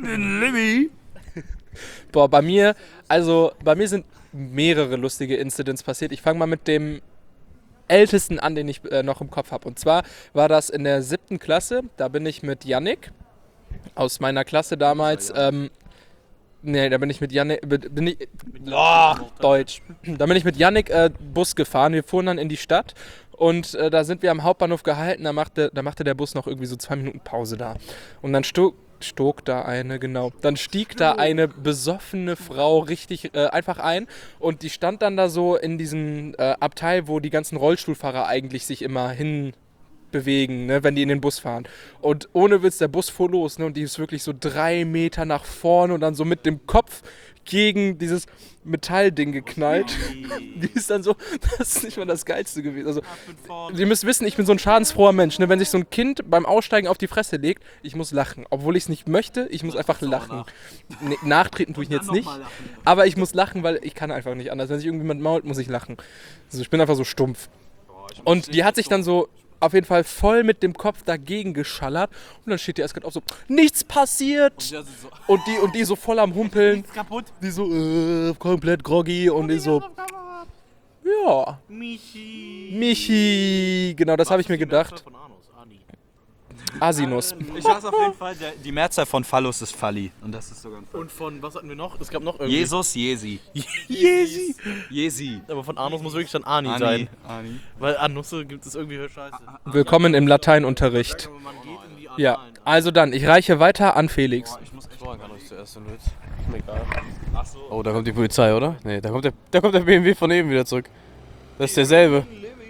Speaker 1: Boah, bei mir, also bei mir sind mehrere lustige Incidents passiert. Ich fange mal mit dem ältesten an, den ich äh, noch im Kopf habe. Und zwar war das in der siebten Klasse. Da bin ich mit Yannick aus meiner Klasse damals. Ähm, nee, da bin ich mit Yannick. Bin ich, oh, Deutsch. Da bin ich mit Yannick äh, Bus gefahren. Wir fuhren dann in die Stadt. Und äh, da sind wir am Hauptbahnhof gehalten. Da machte, da machte der Bus noch irgendwie so zwei Minuten Pause da. Und dann sto stog da eine, genau. Dann stieg da eine besoffene Frau richtig äh, einfach ein. Und die stand dann da so in diesem äh, Abteil, wo die ganzen Rollstuhlfahrer eigentlich sich immer hin bewegen, ne, wenn die in den Bus fahren. Und ohne Witz, der Bus fuhr los, ne, und die ist wirklich so drei Meter nach vorne und dann so mit dem Kopf gegen dieses Metallding geknallt. Die ist dann so, das ist nicht mal das Geilste gewesen. Also, ihr müsst wissen, ich bin so ein schadensfroher Mensch. Ne? Wenn sich so ein Kind beim Aussteigen auf die Fresse legt, ich muss lachen. Obwohl ich es nicht möchte, ich muss einfach lachen. Nee, nachtreten tue ich jetzt nicht. Aber ich muss lachen, weil ich kann einfach nicht anders. Wenn sich irgendjemand mault, muss ich lachen. Also ich bin einfach so stumpf. Und die hat sich dann so auf jeden Fall voll mit dem Kopf dagegen geschallert. Und dann steht die erst gerade auch so, nichts passiert. Und die, und die so voll am Humpeln.
Speaker 2: Kaputt.
Speaker 1: Die so, äh, komplett groggy. Und die so, ja.
Speaker 2: Michi.
Speaker 1: Michi. Genau, das habe ich mir gedacht. Asinus.
Speaker 3: Ich weiß auf jeden Fall, der, die Mehrzahl von Phallus ist Falli. Und das ist sogar ein Fall.
Speaker 2: Und von, was hatten wir noch? Es gab noch irgendwie.
Speaker 3: Jesus, Jesi.
Speaker 2: Jesi.
Speaker 3: Jesi.
Speaker 2: Aber von Anus muss wirklich dann Ani,
Speaker 3: Ani.
Speaker 2: sein.
Speaker 3: Ani.
Speaker 2: Weil Anusse gibt es irgendwie scheiße.
Speaker 1: Willkommen im Lateinunterricht.
Speaker 2: Man geht in die
Speaker 1: Ja,
Speaker 2: Annalen.
Speaker 1: also dann, ich reiche weiter an Felix.
Speaker 5: Ich muss echt fragen, kann euch zuerst, wenn du willst. Ist mir egal. Oh, da kommt die Polizei, oder? Nee, da kommt der, da kommt der B M W von eben wieder zurück. Das ist derselbe.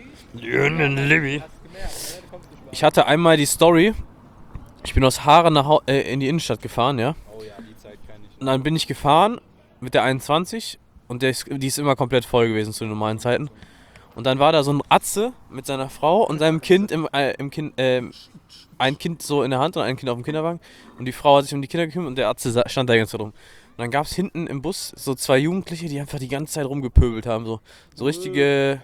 Speaker 5: Libby. Ich hatte einmal die Story. Ich bin aus Haaren nach, Hau- äh, in die Innenstadt gefahren, ja.
Speaker 3: Oh ja, die Zeit kann ich.
Speaker 5: Und dann bin ich gefahren mit der einundzwanzig und der ist, die ist immer komplett voll gewesen zu den normalen Zeiten. Und dann war da so ein Atze mit seiner Frau und seinem Kind im, äh, im Kind, äh, ein Kind so in der Hand und ein Kind auf dem Kinderwagen. Und die Frau hat sich um die Kinder gekümmert und der Atze sa- stand da ganz rum. Und dann gab es hinten im Bus so zwei Jugendliche, die einfach die ganze Zeit rumgepöbelt haben. So, so richtige,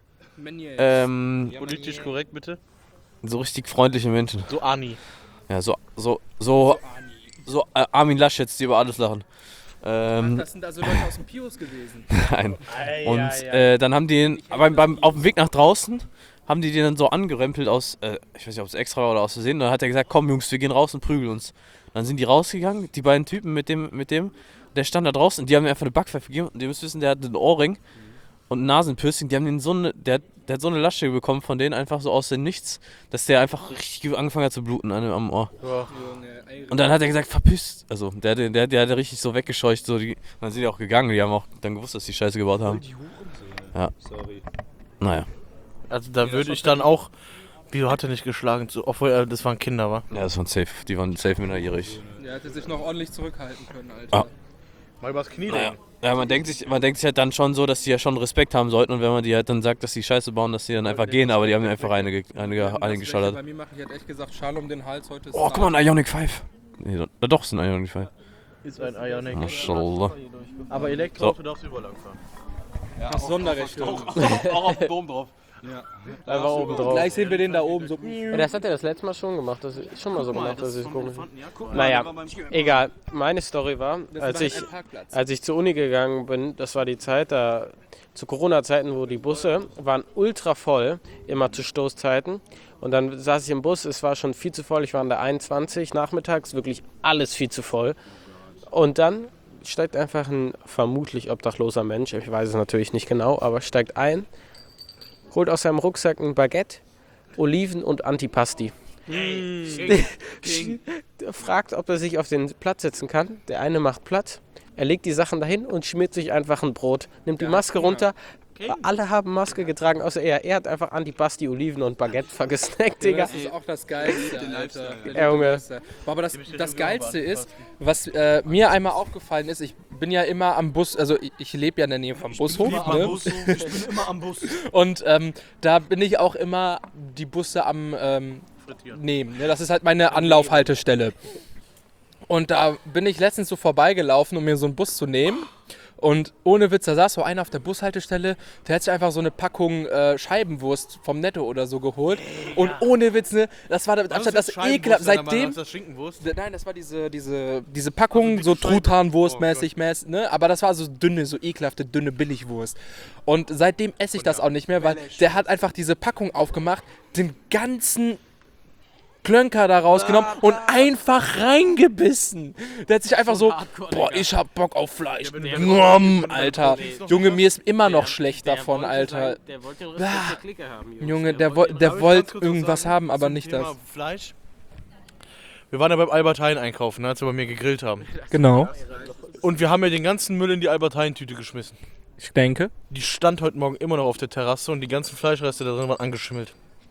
Speaker 5: ähm,
Speaker 2: Politisch korrekt, bitte.
Speaker 5: so richtig freundliche Menschen.
Speaker 2: So Ani.
Speaker 5: Ja, so, so, so, so äh, Armin Laschet, die über alles lachen. Ähm,
Speaker 1: Das sind also Leute aus dem Pius gewesen.
Speaker 5: Nein. Und äh, dann haben die ihn, beim, beim, auf dem Weg nach draußen, haben die den dann so angerempelt aus, äh, ich weiß nicht, ob es extra war oder aus Versehen. Dann hat er gesagt, komm Jungs, wir gehen raus und prügeln uns. Dann sind die rausgegangen, die beiden Typen mit dem, mit dem, der stand da draußen und die haben mir einfach eine Backpfeife gegeben. Und ihr müsst wissen, der hat einen Ohrring und ein Nasenpiercing. Die haben den so eine, der, der hat so eine Lasche bekommen von denen, einfach so aus dem Nichts, dass der einfach richtig angefangen hat zu bluten an, am Ohr. Und dann hat er gesagt, verpisst. Also, der, der, der, der hat richtig so weggescheucht. So die, dann sind die auch gegangen. Die haben auch dann gewusst, dass die Scheiße gebaut haben. Ja.
Speaker 3: Sorry.
Speaker 5: Naja.
Speaker 2: Also da würde ich dann auch. Wieso hat er nicht geschlagen? So, obwohl äh, das waren Kinder, wa?
Speaker 5: Ja, das waren safe. Die waren safe minderjährig.
Speaker 1: Der hätte sich noch ordentlich zurückhalten können, Alter.
Speaker 5: Ah.
Speaker 2: Mal übers Knie
Speaker 5: Naja.
Speaker 2: legen.
Speaker 5: Ja, man denkt sich, man denkt sich halt dann schon so, dass die ja schon Respekt haben sollten und wenn man die halt dann sagt, dass die Scheiße bauen, dass die dann einfach gehen, aber die haben mir einfach eine, ge- eine, ge- eine
Speaker 1: Bei
Speaker 5: geschallert.
Speaker 1: mir machen, ich hätte echt gesagt, Schal um den Hals, heute ist
Speaker 5: Oh, guck mal, ein Ioniq fünf. Nee, da, da doch, ist ein Ioniq fünf.
Speaker 2: Ist ein Ioniq.
Speaker 5: Maschallah.
Speaker 2: Aber Elektroauto darfst du überall lang fahren.
Speaker 1: ja, Sonderrechte.
Speaker 5: Auch auf dem Dom drauf.
Speaker 4: Einfach oben drauf.
Speaker 1: Gleich sehen wir den da oben so.
Speaker 4: Ja, das hat er das letzte Mal schon gemacht. Das ist schon mal so gemacht, dass ich komisch. Naja, egal. Meine Story war, als ich, als ich zur Uni gegangen bin, das war die Zeit, da zu Corona-Zeiten, wo die Busse waren ultra voll, immer zu Stoßzeiten. Und dann saß ich im Bus, es war schon viel zu voll. Ich war in der einundzwanzig nachmittags, wirklich alles viel zu voll. Und dann steigt einfach ein vermutlich obdachloser Mensch, ich weiß es natürlich nicht genau, aber steigt ein, holt aus seinem Rucksack ein Baguette, Oliven und Antipasti. Fragt, ob er sich auf den Platz setzen kann. Der eine macht Platz, er legt die Sachen dahin und schmiert sich einfach ein Brot, nimmt die Maske runter. Alle haben Maske getragen, außer er. Er hat einfach Antipasti, Oliven und Baguette gesnackt, Digga.
Speaker 1: Das ist auch das Geilste, Alter.
Speaker 4: Ja, Junge.
Speaker 1: Aber das, das Geilste ist, was äh, mir einmal aufgefallen ist, ich bin ja immer am Bus, also ich, ich lebe ja in der Nähe vom Bushof. Ne?
Speaker 2: Ich bin immer am Bus.
Speaker 1: Und ähm, da bin ich auch immer die Busse am ähm, nehmen. Ne? Das ist halt meine Anlaufhaltestelle. Und da bin ich letztens so vorbeigelaufen, um mir so einen Bus zu nehmen. Und ohne Witz, da saß so einer auf der Bushaltestelle, der hat sich einfach so eine Packung äh, Scheibenwurst vom Netto oder so geholt. Und ohne Witz, ne, das war das, das, das ekelhaft. Seitdem.
Speaker 2: Das Schinkenwurst?
Speaker 1: Nein, das war diese, diese, diese Packung, so Truthahnwurst-mäßig, mäßig, ne? Aber das war so dünne, so ekelhafte, dünne Billigwurst. Und seitdem esse ich das auch nicht mehr, weil der hat einfach diese Packung aufgemacht, den ganzen Klönker da rausgenommen und einfach reingebissen. Der hat sich einfach so, boah, ich hab Bock auf Fleisch. Nom, Alter. Junge, mir ist immer noch schlecht davon, Alter.
Speaker 4: Der wollte den Respekt der Clique haben, Jungs.
Speaker 1: Junge, der, woll- der wollte irgendwas haben, aber nicht das.
Speaker 2: Fleisch. Wir waren ja beim Albert Heijn einkaufen, als wir bei mir gegrillt haben.
Speaker 1: Genau.
Speaker 2: Und wir haben ja den ganzen Müll in die Albert Heijn-Tüte geschmissen.
Speaker 1: Ich denke.
Speaker 2: Die stand heute Morgen immer noch auf der Terrasse und die ganzen Fleischreste da drin waren angeschimmelt.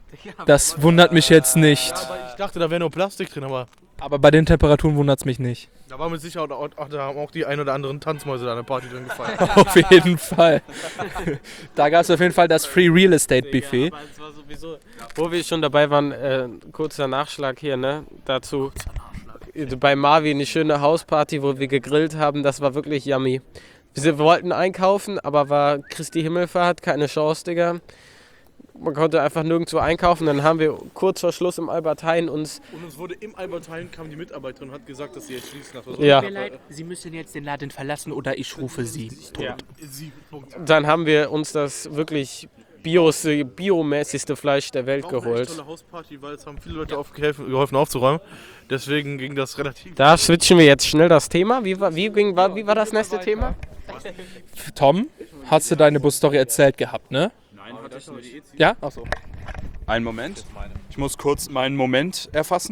Speaker 1: Das wundert mich jetzt nicht.
Speaker 2: Aber ich dachte, da wäre nur Plastik drin, aber
Speaker 1: Aber bei den Temperaturen wundert es mich nicht.
Speaker 2: da war mit Sicherheit auch, auch, da haben auch die ein oder anderen Tanzmäuse da an der Party drin gefeiert.
Speaker 1: Auf jeden Fall. Da gab es auf jeden Fall das Free Real Estate Buffet.
Speaker 4: Ja, aber es war sowieso, wo wir schon dabei waren, äh, kurzer Nachschlag hier, ne, dazu. Bei Marvin eine schöne Hausparty, wo wir gegrillt haben, das war wirklich yummy. Wir wollten einkaufen, aber war Christi Himmelfahrt, keine Chance, Digga. Man konnte einfach nirgendwo einkaufen, dann haben wir kurz vor Schluss im Albert Heijn uns...
Speaker 2: Und uns wurde im Albert Heijn, kam die Mitarbeiterin und hat gesagt, dass sie jetzt schließen lassen.
Speaker 4: Ja.
Speaker 6: Tut mir leid, Sie müssen jetzt den Laden verlassen oder ich rufe Sie.
Speaker 4: Ja.
Speaker 2: Sie, Punkt.
Speaker 4: Dann haben wir uns das wirklich Bios, biomäßigste Fleisch der Welt
Speaker 2: War auch eine echt
Speaker 4: geholt.
Speaker 2: tolle Hausparty, weil es haben viele Leute aufgeholfen, geholfen aufzuräumen. Deswegen ging das relativ.
Speaker 4: Da switchen wir jetzt schnell das Thema. Wie war, wie ging, war, wie war das nächste Thema?
Speaker 1: Tom, hast du deine Busstory erzählt gehabt, ne?
Speaker 3: Nein, hatte ich nicht.
Speaker 1: Ja? Achso.
Speaker 3: Einen Moment. Ich muss kurz meinen Moment erfassen.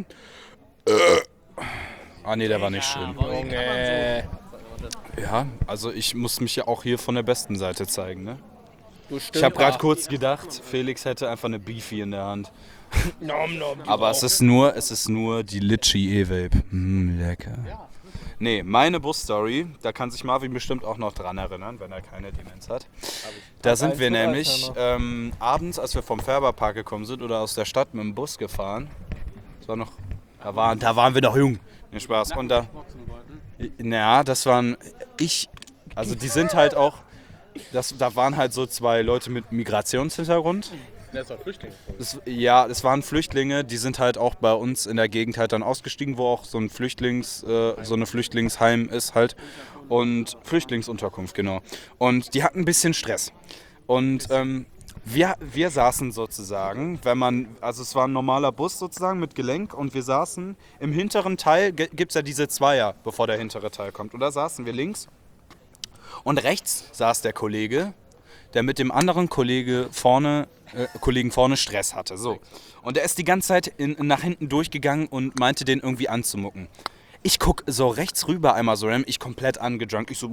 Speaker 3: Ah nee, der war nicht schön.
Speaker 1: Junge.
Speaker 3: Ja, also ich muss mich ja auch hier von der besten Seite zeigen, ne?
Speaker 1: Du
Speaker 3: Ich habe gerade kurz gedacht, Felix hätte einfach eine Beefy in der Hand. Aber es ist nur, es ist nur die Litchi E-Vape. Mm, lecker. Nee, meine Busstory, da kann sich Marvin bestimmt auch noch dran erinnern, wenn er keine Demenz hat. Da sind wir nämlich ähm, abends, als wir vom Färberpark gekommen sind oder aus der Stadt mit dem Bus gefahren. Das war noch, da waren, da waren wir noch jung. Nee, Spaß. Und da, naja, das waren, ich, also die sind halt auch, das, da waren halt so zwei Leute mit Migrationshintergrund.
Speaker 2: Das war Flüchtling.
Speaker 3: Das, ja, es waren Flüchtlinge, die sind halt auch bei uns in der Gegend halt dann ausgestiegen, wo auch so ein Flüchtlings, äh, so eine Flüchtlingsheim ist halt und Flüchtlingsunterkunft, genau. Und die hatten ein bisschen Stress. Und ähm, wir, wir saßen sozusagen, wenn man, also es war ein normaler Bus sozusagen mit Gelenk und wir saßen im hinteren Teil, gibt es ja diese Zweier, bevor der hintere Teil kommt. Und da saßen wir links und rechts saß der Kollege, der mit dem anderen Kollege vorne, äh, Kollegen vorne Stress hatte. So. Und er ist die ganze Zeit in, nach hinten durchgegangen und meinte, den irgendwie anzumucken. Ich guck so rechts rüber einmal so, ich komplett angedrunkt, ich so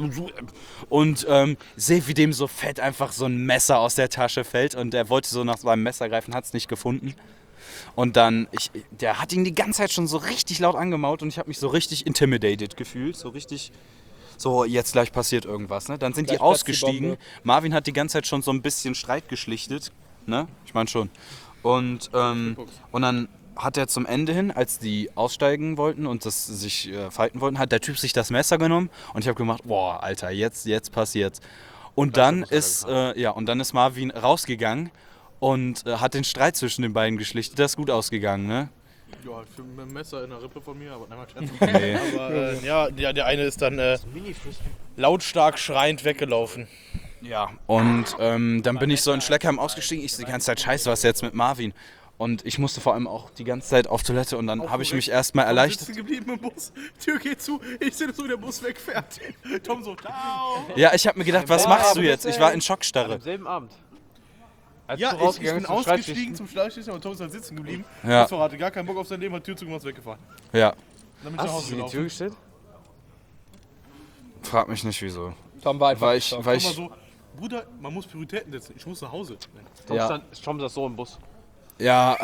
Speaker 3: und ähm, sehe, wie dem so fett einfach so ein Messer aus der Tasche fällt und er wollte so nach seinem Messer greifen, hat es nicht gefunden. Und dann, ich, der hat ihn die ganze Zeit schon so richtig laut angemault und ich habe mich so richtig intimidated gefühlt, so richtig... So, jetzt gleich passiert irgendwas, ne? Dann sind
Speaker 1: Gleich
Speaker 3: die
Speaker 1: platzt die
Speaker 3: ausgestiegen.
Speaker 1: Bombe.
Speaker 3: Marvin hat die ganze Zeit schon so ein bisschen Streit geschlichtet, ne? Ich meine schon. Und, ähm, und dann hat er zum Ende hin, als die aussteigen wollten und das sich äh, fighten wollten, hat der Typ sich das Messer genommen und ich habe gemacht, boah, Alter, jetzt, jetzt passiert's. Und dann ist, äh, ja, und dann ist Marvin rausgegangen und äh, hat den Streit zwischen den beiden geschlichtet. Das ist gut ausgegangen, ne?
Speaker 2: Ja, für ein Messer in der Rippe von mir, aber nein, mal Scherz.
Speaker 3: Nee.
Speaker 2: Aber äh, ja, der, der eine ist dann äh, lautstark schreiend weggelaufen.
Speaker 3: Ja, und ähm, dann bin ich so in Schleckheim ausgestiegen. Ich so die ganze Zeit, scheiße, was ist jetzt mit Marvin? Und ich musste vor allem auch die ganze Zeit auf Toilette und dann habe ich mich erstmal
Speaker 2: Tom
Speaker 3: erleichtert.
Speaker 2: sitzt geblieben im Bus, Tür geht zu, ich sehe so, wie der Bus wegfährt. Tom so, ciao.
Speaker 3: Ja, ich habe mir gedacht, was machst du jetzt? Ich war in Schockstarre.
Speaker 5: Am selben Abend. Als
Speaker 2: Ja,
Speaker 5: du
Speaker 2: ich, ich
Speaker 5: rausgegangen
Speaker 2: bin
Speaker 5: bist zum
Speaker 2: ausgestiegen
Speaker 5: Schreibtisch.
Speaker 2: zum Schleichtisch und Tom ist dann sitzen geblieben.
Speaker 3: Ja.
Speaker 2: Busfahrer hatte gar keinen Bock auf sein Leben, hat Tür zugemacht und ist weggefahren.
Speaker 3: Ja,
Speaker 2: Dann bin ich nach
Speaker 5: Hast du
Speaker 2: Hause
Speaker 5: sie in die Tür
Speaker 2: gelaufen.
Speaker 5: gestellt?
Speaker 3: frag mich nicht wieso.
Speaker 1: Tom war einfach
Speaker 3: Weil ich,
Speaker 1: Tom.
Speaker 3: weil
Speaker 2: Tom war
Speaker 3: ich,
Speaker 2: so, Bruder, man muss Prioritäten setzen, ich muss nach Hause.
Speaker 5: Tom,
Speaker 3: Ja.
Speaker 5: stand, Tom saß so im Bus.
Speaker 3: ja.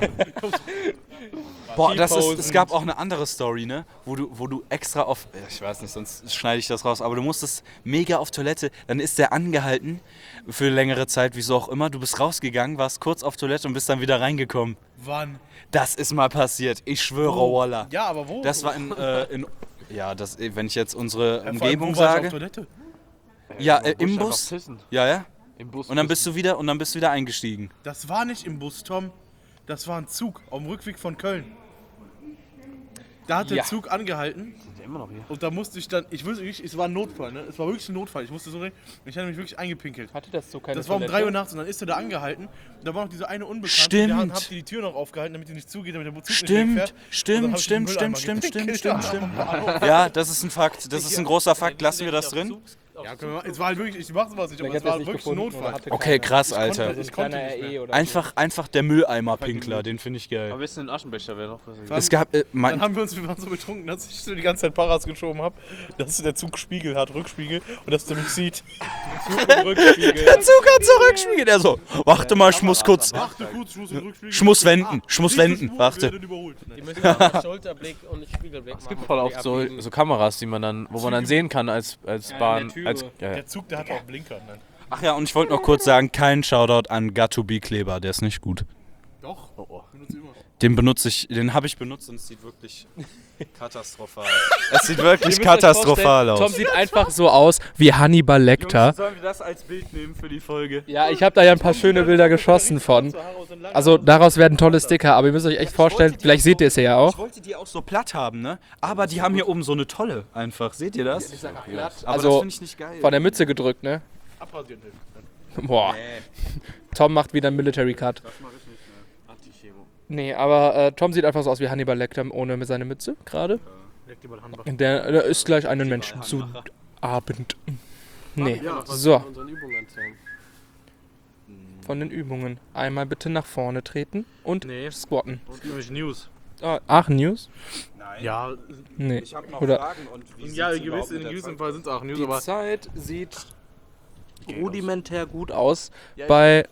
Speaker 3: Boah, das ist, es
Speaker 1: T-Posen.
Speaker 3: gab auch eine andere Story, ne? Wo du, wo du extra auf, ich weiß nicht, sonst schneide ich das raus, aber du musstest mega auf Toilette, dann ist der angehalten für längere Zeit, wieso auch immer. Du bist rausgegangen, warst kurz auf Toilette und bist dann wieder reingekommen.
Speaker 2: Wann?
Speaker 3: Das ist mal passiert, ich schwöre, Walla.
Speaker 2: Ja, aber wo?
Speaker 3: Das war in, äh, in ja, das, wenn ich jetzt unsere
Speaker 2: Ja, vor allem,
Speaker 3: Umgebung
Speaker 2: wo war ich
Speaker 3: sage.
Speaker 2: auf Toilette?
Speaker 3: Ja, äh, im
Speaker 5: stand
Speaker 3: Bus.
Speaker 5: auf Pissen.
Speaker 3: Ja, ja.
Speaker 5: Im Bus.
Speaker 3: Und dann bist du wieder und dann bist du wieder eingestiegen.
Speaker 2: Das war nicht im Bus, Tom. Das war ein Zug auf dem Rückweg von Köln. Da hat der
Speaker 1: Ja.
Speaker 2: Zug angehalten
Speaker 5: Sind ja immer noch hier.
Speaker 2: und da musste ich dann, ich wusste wirklich, es war ein Notfall, ne? Es war wirklich ein Notfall. Ich musste so reden, ich hatte mich wirklich eingepinkelt.
Speaker 1: Hatte das so keine
Speaker 2: Das war um
Speaker 1: Toilette?
Speaker 2: drei Uhr nachts und dann ist er da angehalten. Und da war noch diese eine Unbekannte.
Speaker 3: Stimmt.
Speaker 2: Da haben die die Tür noch aufgehalten, damit die nicht zugeht, damit der Zug nicht
Speaker 3: Stimmt,
Speaker 2: wegfährt. Und dann
Speaker 3: stimmt,
Speaker 2: hab ich
Speaker 3: stimmt,
Speaker 2: den
Speaker 3: stimmt,
Speaker 2: Mülleimer
Speaker 3: stimmt, stimmt,
Speaker 2: gepinkelt.
Speaker 3: stimmt, stimmt. Ja, das ist ein Fakt, das ist ein großer Fakt. Lassen wir das drin?
Speaker 2: Ja, können wir, es war halt wirklich, ich mach sowas nicht, aber es war wirklich ein Notfall.
Speaker 3: Okay, krass,
Speaker 2: Ich konnte,
Speaker 3: Alter.
Speaker 2: ich konnte nicht mehr.
Speaker 3: Einfach, einfach der Mülleimer-Pinkler, den finde ich geil.
Speaker 5: Aber bisschen ein Aschenbecher wäre noch was.
Speaker 3: Es gab, äh,
Speaker 2: Dann
Speaker 3: mein,
Speaker 2: haben wir uns, wir waren so betrunken, dass ich so die ganze Zeit Paras geschoben habe, dass der Zug Spiegel hat, Rückspiegel, und dass der mich sieht. Zug und Rückspiegel.
Speaker 3: der Zug hat zurückspiegelt. Er so, warte mal, ich muss kurz,
Speaker 2: Warte kurz, ich muss den Rückspiegel.
Speaker 3: ich muss wenden, ich muss wenden, warte.
Speaker 4: Die müssen auch Schulterblick und Spiegelblick machen.
Speaker 5: Es gibt voll oft so, so Kameras, die man dann, wo man dann sehen kann als, als Bahn. Als, ja, ja.
Speaker 2: Der Zug, der hat auch Blinker. Ne?
Speaker 3: Ach ja, und ich wollte noch kurz sagen, kein Shoutout an Got2Be-Kleber, der ist nicht gut.
Speaker 2: Doch, oh, oh. Benutze immer.
Speaker 3: Den benutze ich, den habe ich benutzt und es sieht wirklich katastrophal. Es sieht wirklich katastrophal aus.
Speaker 1: Tom sieht einfach so aus wie Hannibal Lecter.
Speaker 3: Sollen wir das als Bild nehmen für die Folge?
Speaker 1: Ja, ich habe da ja ein paar schöne Bilder geschossen von. Also daraus werden tolle Sticker, aber ihr müsst euch echt vorstellen, vielleicht seht ihr es ja auch.
Speaker 3: Ich wollte die auch so platt haben, ne? Aber die haben hier oben so eine tolle einfach. Seht ihr das? Aber
Speaker 1: Also,
Speaker 3: das finde ich nicht geil.
Speaker 1: Von der Mütze gedrückt, ne?
Speaker 2: Abrasieren hilft.
Speaker 1: Boah. Tom macht wieder einen Military Cut. Nee, aber äh, Tom sieht einfach so aus wie Hannibal Lecter ohne seine Mütze gerade. Der, der ist gleich einen Menschen zu Abend. Nee, so.
Speaker 4: Unseren Übungen erzählen.
Speaker 1: Von den Übungen. Einmal bitte nach vorne treten und
Speaker 2: Nee.
Speaker 1: squatten.
Speaker 2: Und nämlich News.
Speaker 1: Ah, Aachen News?
Speaker 2: Ja,
Speaker 1: Nee.
Speaker 3: Ich habe noch
Speaker 1: Oder
Speaker 3: Fragen und wie
Speaker 2: ja
Speaker 3: sieht's überhaupt
Speaker 2: gewiss, in
Speaker 3: mit der
Speaker 2: gewissem
Speaker 3: Zeit-
Speaker 2: Fall sind es auch News,
Speaker 1: Die
Speaker 2: aber
Speaker 1: Zeit sieht rudimentär gut aus bei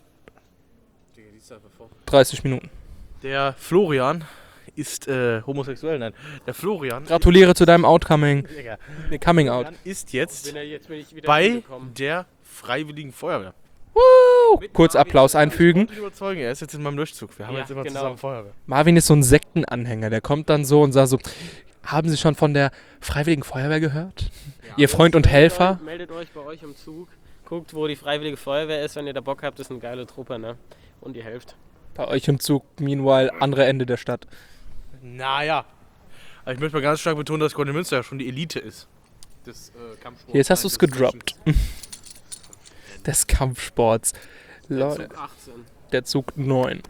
Speaker 1: dreißig Minuten.
Speaker 2: der Florian ist äh, homosexuell, nein. Der Florian,
Speaker 1: Gratuliere zu deinem Outcoming.
Speaker 2: Digga,
Speaker 1: Nee, Coming Out.
Speaker 2: Florian ist jetzt
Speaker 4: Bin er jetzt bin ich wieder
Speaker 2: bei
Speaker 4: hingekommen.
Speaker 2: der Freiwilligen Feuerwehr.
Speaker 1: Woo! Kurz Applaus einfügen.
Speaker 2: Ich überzeugen, er ist jetzt in meinem Durchzug. Wir haben
Speaker 4: Ja,
Speaker 2: jetzt immer
Speaker 4: genau.
Speaker 2: zusammen Feuerwehr.
Speaker 1: Marvin ist so ein Sektenanhänger. Der kommt dann so und sagt so: Haben Sie schon von der Freiwilligen Feuerwehr gehört? Ihr Freund und Helfer?
Speaker 4: Meldet euch bei euch im Zug. Guckt, wo die Freiwillige Feuerwehr ist, wenn ihr da Bock habt. Das ist eine geile Truppe, ne? Und ihr helft.
Speaker 1: Bei euch im Zug, meanwhile, andere Ende der Stadt.
Speaker 2: Naja. Aber ich möchte mal ganz stark betonen, dass Golden Münster ja schon die Elite ist. Des äh, Kampfsports.
Speaker 1: Jetzt hast du es
Speaker 2: Nein, des
Speaker 1: gedroppt. Des Kampfsports. Leute,
Speaker 4: Zug achtzehn.
Speaker 1: der Zug neun.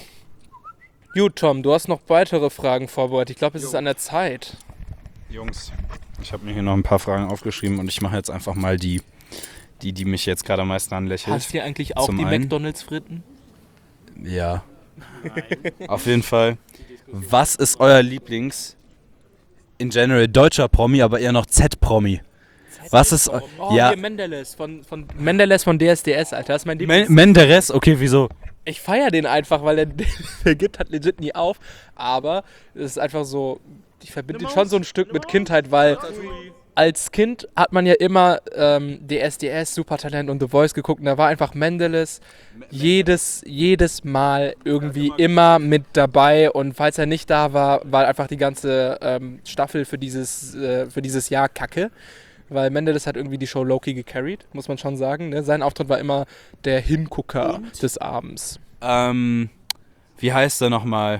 Speaker 1: Gut, Tom, du hast noch weitere Fragen vorbereitet. Ich glaube, es ist an der Zeit.
Speaker 3: Jungs, ich habe mir hier noch ein paar Fragen aufgeschrieben und ich mache jetzt einfach mal die, die, die mich jetzt gerade am meisten anlächelt.
Speaker 1: Hast du eigentlich auch
Speaker 3: Zum
Speaker 1: die
Speaker 3: einen-
Speaker 1: McDonalds-Fritten?
Speaker 3: Ja. Auf jeden Fall. Was ist euer Lieblings in general deutscher Promi, aber eher noch Z-Promi? Was ist eu-
Speaker 1: Oh,
Speaker 3: ja
Speaker 1: hier Mendeles von, von Mendeles von D S D S, Alter. Das ist mein Lieblings.
Speaker 3: Men Menderes? Okay, wieso?
Speaker 1: Ich feiere den einfach, weil der, der gibt halt legit nie auf. Aber es ist einfach so, ich verbinde ihn schon so ein Stück mit Kindheit, weil als Kind hat man ja immer ähm, D S D S, Supertalent und The Voice geguckt und da war einfach Mendeles jedes, jedes Mal irgendwie immer mit dabei und falls er nicht da war, war einfach die ganze ähm, Staffel für dieses, äh, für dieses Jahr kacke. Weil Mendeles hat irgendwie die Show Loki gecarried, muss man schon sagen. Ne? Sein Auftritt war immer der Hingucker des Abends.
Speaker 3: Ähm, wie heißt er nochmal?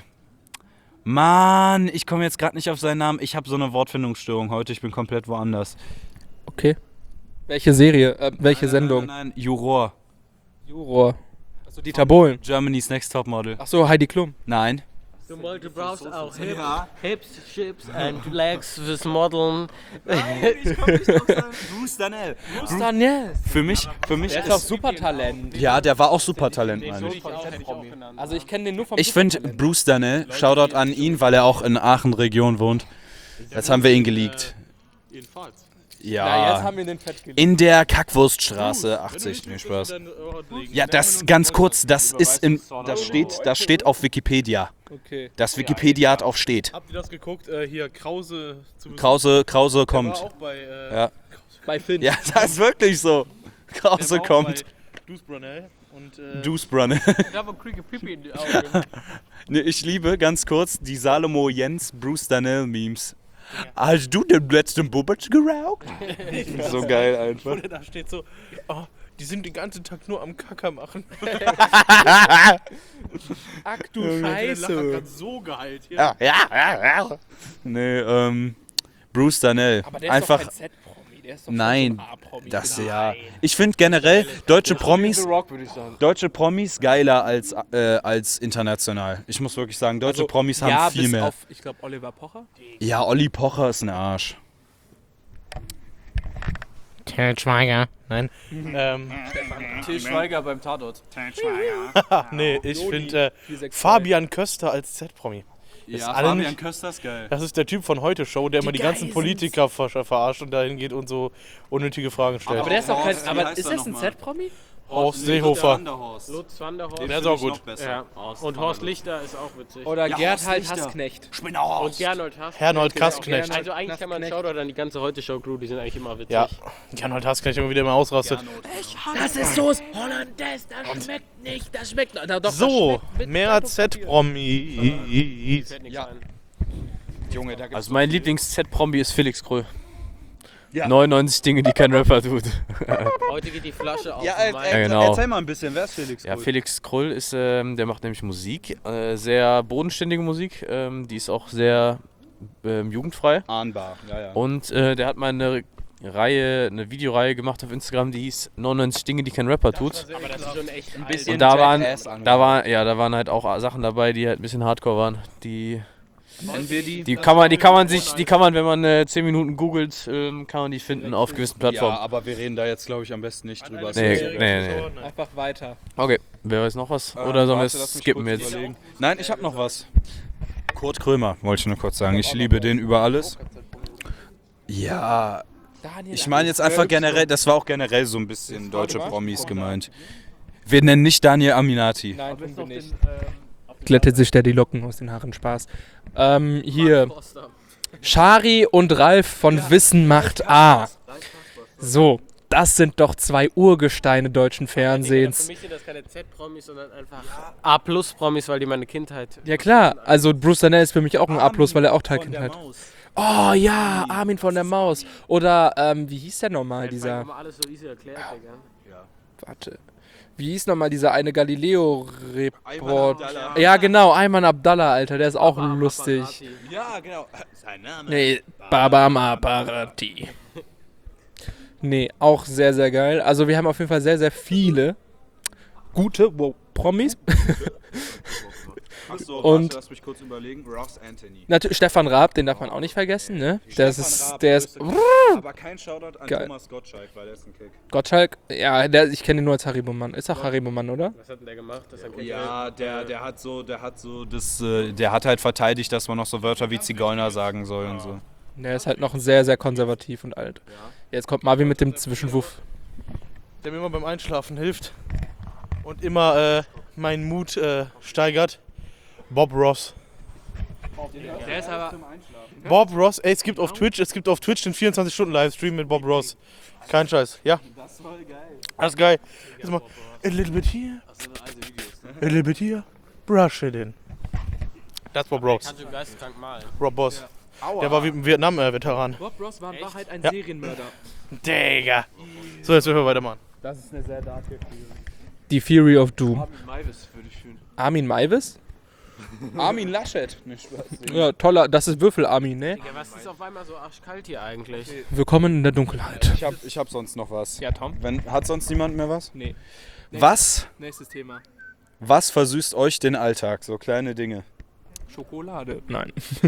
Speaker 3: Mann, ich komme jetzt gerade nicht auf seinen Namen. Ich habe so eine Wortfindungsstörung heute. Ich bin komplett woanders.
Speaker 1: Okay. Welche Serie? Äh, welche Sendung?
Speaker 3: Nein, nein, nein, Juror.
Speaker 1: Juror. Achso, Dieter Bohlen.
Speaker 3: Germany's Next Topmodel.
Speaker 1: Achso, Heidi Klum.
Speaker 3: Nein.
Speaker 4: Du Malte brauchst auch Hip, Hips, Chips and Legs fürs Modeln.
Speaker 3: Ich komme nicht auf seinen Bruce Danell.
Speaker 1: Daniel.
Speaker 3: Für mich, für mich
Speaker 1: Der ist
Speaker 3: ist...
Speaker 1: doch Supertalent.
Speaker 3: Ja, der war auch Supertalent, meine ich.
Speaker 1: Also ich kenne den nur vom
Speaker 3: Ich finde
Speaker 1: Supertalent.
Speaker 3: Bruce Danell, Shoutout an ihn, weil er auch in Aachen-Region wohnt. Jetzt haben wir ihn geleakt.
Speaker 2: Jedenfalls.
Speaker 1: Ja, jetzt
Speaker 3: Ja.
Speaker 1: haben wir den Fett gelegt.
Speaker 3: In der Kackwurststraße achtzig, nee, Spaß. Ja, das ganz kurz, das ist in, das steht, das steht auf Wikipedia.
Speaker 1: Okay.
Speaker 3: Das Wikipedia hat auf steht.
Speaker 2: Habt ihr das geguckt? Äh, hier Krause zu Besuch.
Speaker 3: Krause, Krause
Speaker 2: Der war
Speaker 3: kommt.
Speaker 2: auch bei, äh,
Speaker 3: Ja.
Speaker 1: Bei Finn.
Speaker 3: Ja, das ist wirklich so.
Speaker 2: der
Speaker 3: Krause
Speaker 2: war auch
Speaker 3: kommt.
Speaker 2: bei Deuce Brunel und äh,
Speaker 3: Deucebrunne.
Speaker 4: Ich habe kriege Pipi in die Augen.
Speaker 3: Nee, ich liebe ganz kurz die Salomo Jens Bruce Danell Memes. Hast du den letzten Bubbitsch geraucht? So geil einfach.
Speaker 2: Oder da steht so, oh, die sind den ganzen Tag nur am Kacker machen.
Speaker 1: Ach du
Speaker 2: Der Lacher
Speaker 1: Scheiße.
Speaker 2: grad so geheilt hier.
Speaker 3: Ja, ja, ja, ja. Nee, ähm, Bruce Danell.
Speaker 1: Aber der ist
Speaker 3: Einfach,
Speaker 1: doch kein Z-Promi. Der ist doch
Speaker 3: nein,
Speaker 1: schon so ein A-Promi.
Speaker 3: das ja. Ich finde generell deutsche Promis,
Speaker 5: Rock, würde ich sagen.
Speaker 3: deutsche Promis geiler als, äh, als international. Ich muss wirklich sagen, deutsche
Speaker 1: Also,
Speaker 3: Promis haben
Speaker 1: ja,
Speaker 3: viel
Speaker 1: bis
Speaker 3: mehr.
Speaker 1: auf, ich glaube, Oliver Pocher.
Speaker 3: Ja, Olli Pocher ist ein Arsch.
Speaker 6: Til Schweiger.
Speaker 2: Nein. ähm,
Speaker 5: Til Schweiger beim Tatort.
Speaker 2: nee, ich finde äh, Fabian Köster als Z-Promi.
Speaker 3: Ja,
Speaker 2: Ist alle
Speaker 3: Fabian
Speaker 2: nicht-
Speaker 3: Köster ist geil.
Speaker 2: Das ist der Typ von Heute Show, der immer die ganzen Politiker ver verarscht und dahin geht und so unnötige Fragen stellt.
Speaker 1: Aber der ist doch kein.
Speaker 3: Horst, wie
Speaker 1: Aber
Speaker 3: heißt
Speaker 1: ist
Speaker 3: er
Speaker 1: das ein
Speaker 3: nochmal?
Speaker 1: Z-Promi?
Speaker 2: Horst Seehofer.
Speaker 4: Lutz Wanderhorst.
Speaker 2: Der ist auch gut.
Speaker 4: Ja. Und Horst Lichter ist auch witzig.
Speaker 1: Oder
Speaker 3: Ja,
Speaker 1: Gerd
Speaker 3: Horst
Speaker 1: halt
Speaker 3: Lichter.
Speaker 1: Hassknecht.
Speaker 4: Und Gernot Hass.
Speaker 2: Herrnold Kastknecht.
Speaker 4: Also eigentlich kann man einen Shoutout an die ganze Heute-Show-Crew, die sind eigentlich immer witzig.
Speaker 2: Ja, Gernot Hassknecht immer wieder immer ausrastet.
Speaker 1: Das ist Soße Hollandaise, das schmeckt nicht, das schmeckt. Na, doch,
Speaker 2: So,
Speaker 1: das schmeckt mit
Speaker 2: mehr
Speaker 1: Kartoffeln.
Speaker 2: Z-Promis.
Speaker 4: Fällt nichts
Speaker 3: Ja.
Speaker 4: ein.
Speaker 3: Junge, da gibt's
Speaker 5: Also mein Lieblings-Z-Promi ist Felix Kröll. neunundneunzig Dinge, die kein Rapper tut.
Speaker 4: Heute geht die Flasche auf.
Speaker 3: Ja,
Speaker 4: den
Speaker 3: äh,
Speaker 4: Main.
Speaker 3: äh,
Speaker 5: Ja, genau.
Speaker 3: erzähl mal ein bisschen, wer ist Felix
Speaker 5: Ja,
Speaker 3: Kröll?
Speaker 5: Felix Krull ist, ähm, der macht nämlich Musik, äh, sehr bodenständige Musik, ähm, die ist auch sehr ähm, jugendfrei.
Speaker 3: Ahnbar, ja, ja.
Speaker 5: Und äh, der hat mal eine Reihe, eine Videoreihe gemacht auf Instagram, die hieß neunundneunzig Dinge, die kein Rapper tut.
Speaker 4: Aber das ist schon echt ein
Speaker 3: bisschen-
Speaker 5: Und da waren,
Speaker 3: Jackass angehört.
Speaker 5: da war, ja, da waren halt auch Sachen dabei, die halt ein bisschen Hardcore waren. Die,
Speaker 3: Nennen wir die?
Speaker 5: die kann man, die kann man sich, die kann man, wenn man äh, zehn Minuten googelt, ähm, kann man die finden auf gewissen
Speaker 3: Ja,
Speaker 5: Plattformen.
Speaker 3: aber wir reden da jetzt, glaube ich, am besten nicht drüber.
Speaker 5: Nee,
Speaker 3: Sorry.
Speaker 5: nee, nee.
Speaker 1: Einfach weiter.
Speaker 5: Okay, wer weiß noch was?
Speaker 3: Ähm,
Speaker 5: Oder sollen wir
Speaker 3: warte, lass
Speaker 5: es
Speaker 3: mich
Speaker 5: skippen
Speaker 3: kurz
Speaker 5: jetzt?
Speaker 3: überlegen. Nein, ich habe noch was. Kurt Krömer, wollte ich nur kurz sagen. Ich liebe den über alles. Ja, ich meine jetzt einfach generell, das war auch generell so ein bisschen deutsche Promis gemeint. Wir nennen nicht Daniel Aminati.
Speaker 1: Nein, tun wir nicht. Glättet sich der die Locken aus den Haaren, Spaß. Ähm, hier. Shari und Ralf von Wissen macht A. So, das sind doch zwei Urgesteine deutschen
Speaker 4: Für
Speaker 1: Fernsehens.
Speaker 4: mich sind das keine Z-Promis, sondern einfach A-Plus-Promis, weil die meine Kindheit.
Speaker 1: Ja klar, also Bruce Danell ist für mich auch ein A plus, weil er auch Teil Kindheit. Oh ja, Armin von der Maus. Oder, ähm, wie hieß der nochmal, dieser...
Speaker 4: Immer alles so easy erklärt, Digga.
Speaker 1: Warte. Wie hieß nochmal dieser eine Galileo-Report?
Speaker 3: Abdallah.
Speaker 1: Ja, genau, Ayman Abdallah, Alter, der ist auch lustig.
Speaker 3: Ja, genau. Sein Name.
Speaker 1: Nee, Babam Aparati. Nee, auch sehr, sehr geil. Also wir haben auf jeden Fall sehr, sehr viele gute wow, Promis.
Speaker 3: Achso,
Speaker 1: Und-
Speaker 3: warte, lass mich kurz überlegen. Ross Anthony.
Speaker 1: Natürlich Stefan Raab, den darf man auch nicht vergessen, ne? Das
Speaker 3: Stefan
Speaker 1: ist,
Speaker 3: Raab,
Speaker 1: der ist...
Speaker 3: größte Aber kein Shoutout an
Speaker 1: Geil.
Speaker 3: Thomas Gottschalk, weil der ist ein Kick.
Speaker 1: Gottschalk, ja, der, ich kenne ihn nur als Haribo-Mann. Ist auch Haribo-Mann, oder?
Speaker 4: Was hat denn der gemacht? Das hat
Speaker 3: Ja, der, der hat so, der hat so das, äh, der hat halt verteidigt, dass man noch so Wörter wie Zigeuner sagen soll und so.
Speaker 1: Der ist halt noch sehr, sehr konservativ und alt. Jetzt kommt Marvin mit dem Zwischenwuff.
Speaker 2: Der mir immer beim Einschlafen hilft und immer äh, meinen Mut äh, steigert. Bob Ross.
Speaker 1: Der ist aber...
Speaker 2: Bob Ross, ey, es gibt auf Twitch, es gibt auf Twitch den vierundzwanzig Stunden Livestream mit Bob Ross. Kein Scheiß, ja. Das ist voll geil. Das ist geil. Jetzt mal, a little bit here, a little bit here, brush it in. Das ist Bob Ross,
Speaker 4: Kannst du geisteskrank malen.
Speaker 2: Rob Boss. Der war wie ein Vietnam-Veteran.
Speaker 1: Bob Ross war in Wahrheit ein
Speaker 2: Ja.
Speaker 1: Serienmörder.
Speaker 2: Digga. So, jetzt müssen wir weitermachen.
Speaker 1: Das ist eine sehr darke Theorie. Die Theory of Doom.
Speaker 5: Maivis würde ich fühlen.
Speaker 1: Armin Maivis?
Speaker 3: Armin Laschet. Nicht Spaß.
Speaker 1: Ja, toller, das ist Würfel-Armin, ne?
Speaker 4: Digga, was ist auf einmal so arschkalt hier eigentlich?
Speaker 1: Willkommen in der Dunkelheit.
Speaker 3: Ich hab, ich hab sonst noch was.
Speaker 1: Ja, Tom?
Speaker 3: Wenn, hat sonst niemand mehr was?
Speaker 1: Nee.
Speaker 3: Was,
Speaker 1: Nächstes Thema.
Speaker 3: was versüßt euch den Alltag? So kleine Dinge.
Speaker 1: Schokolade. Nein.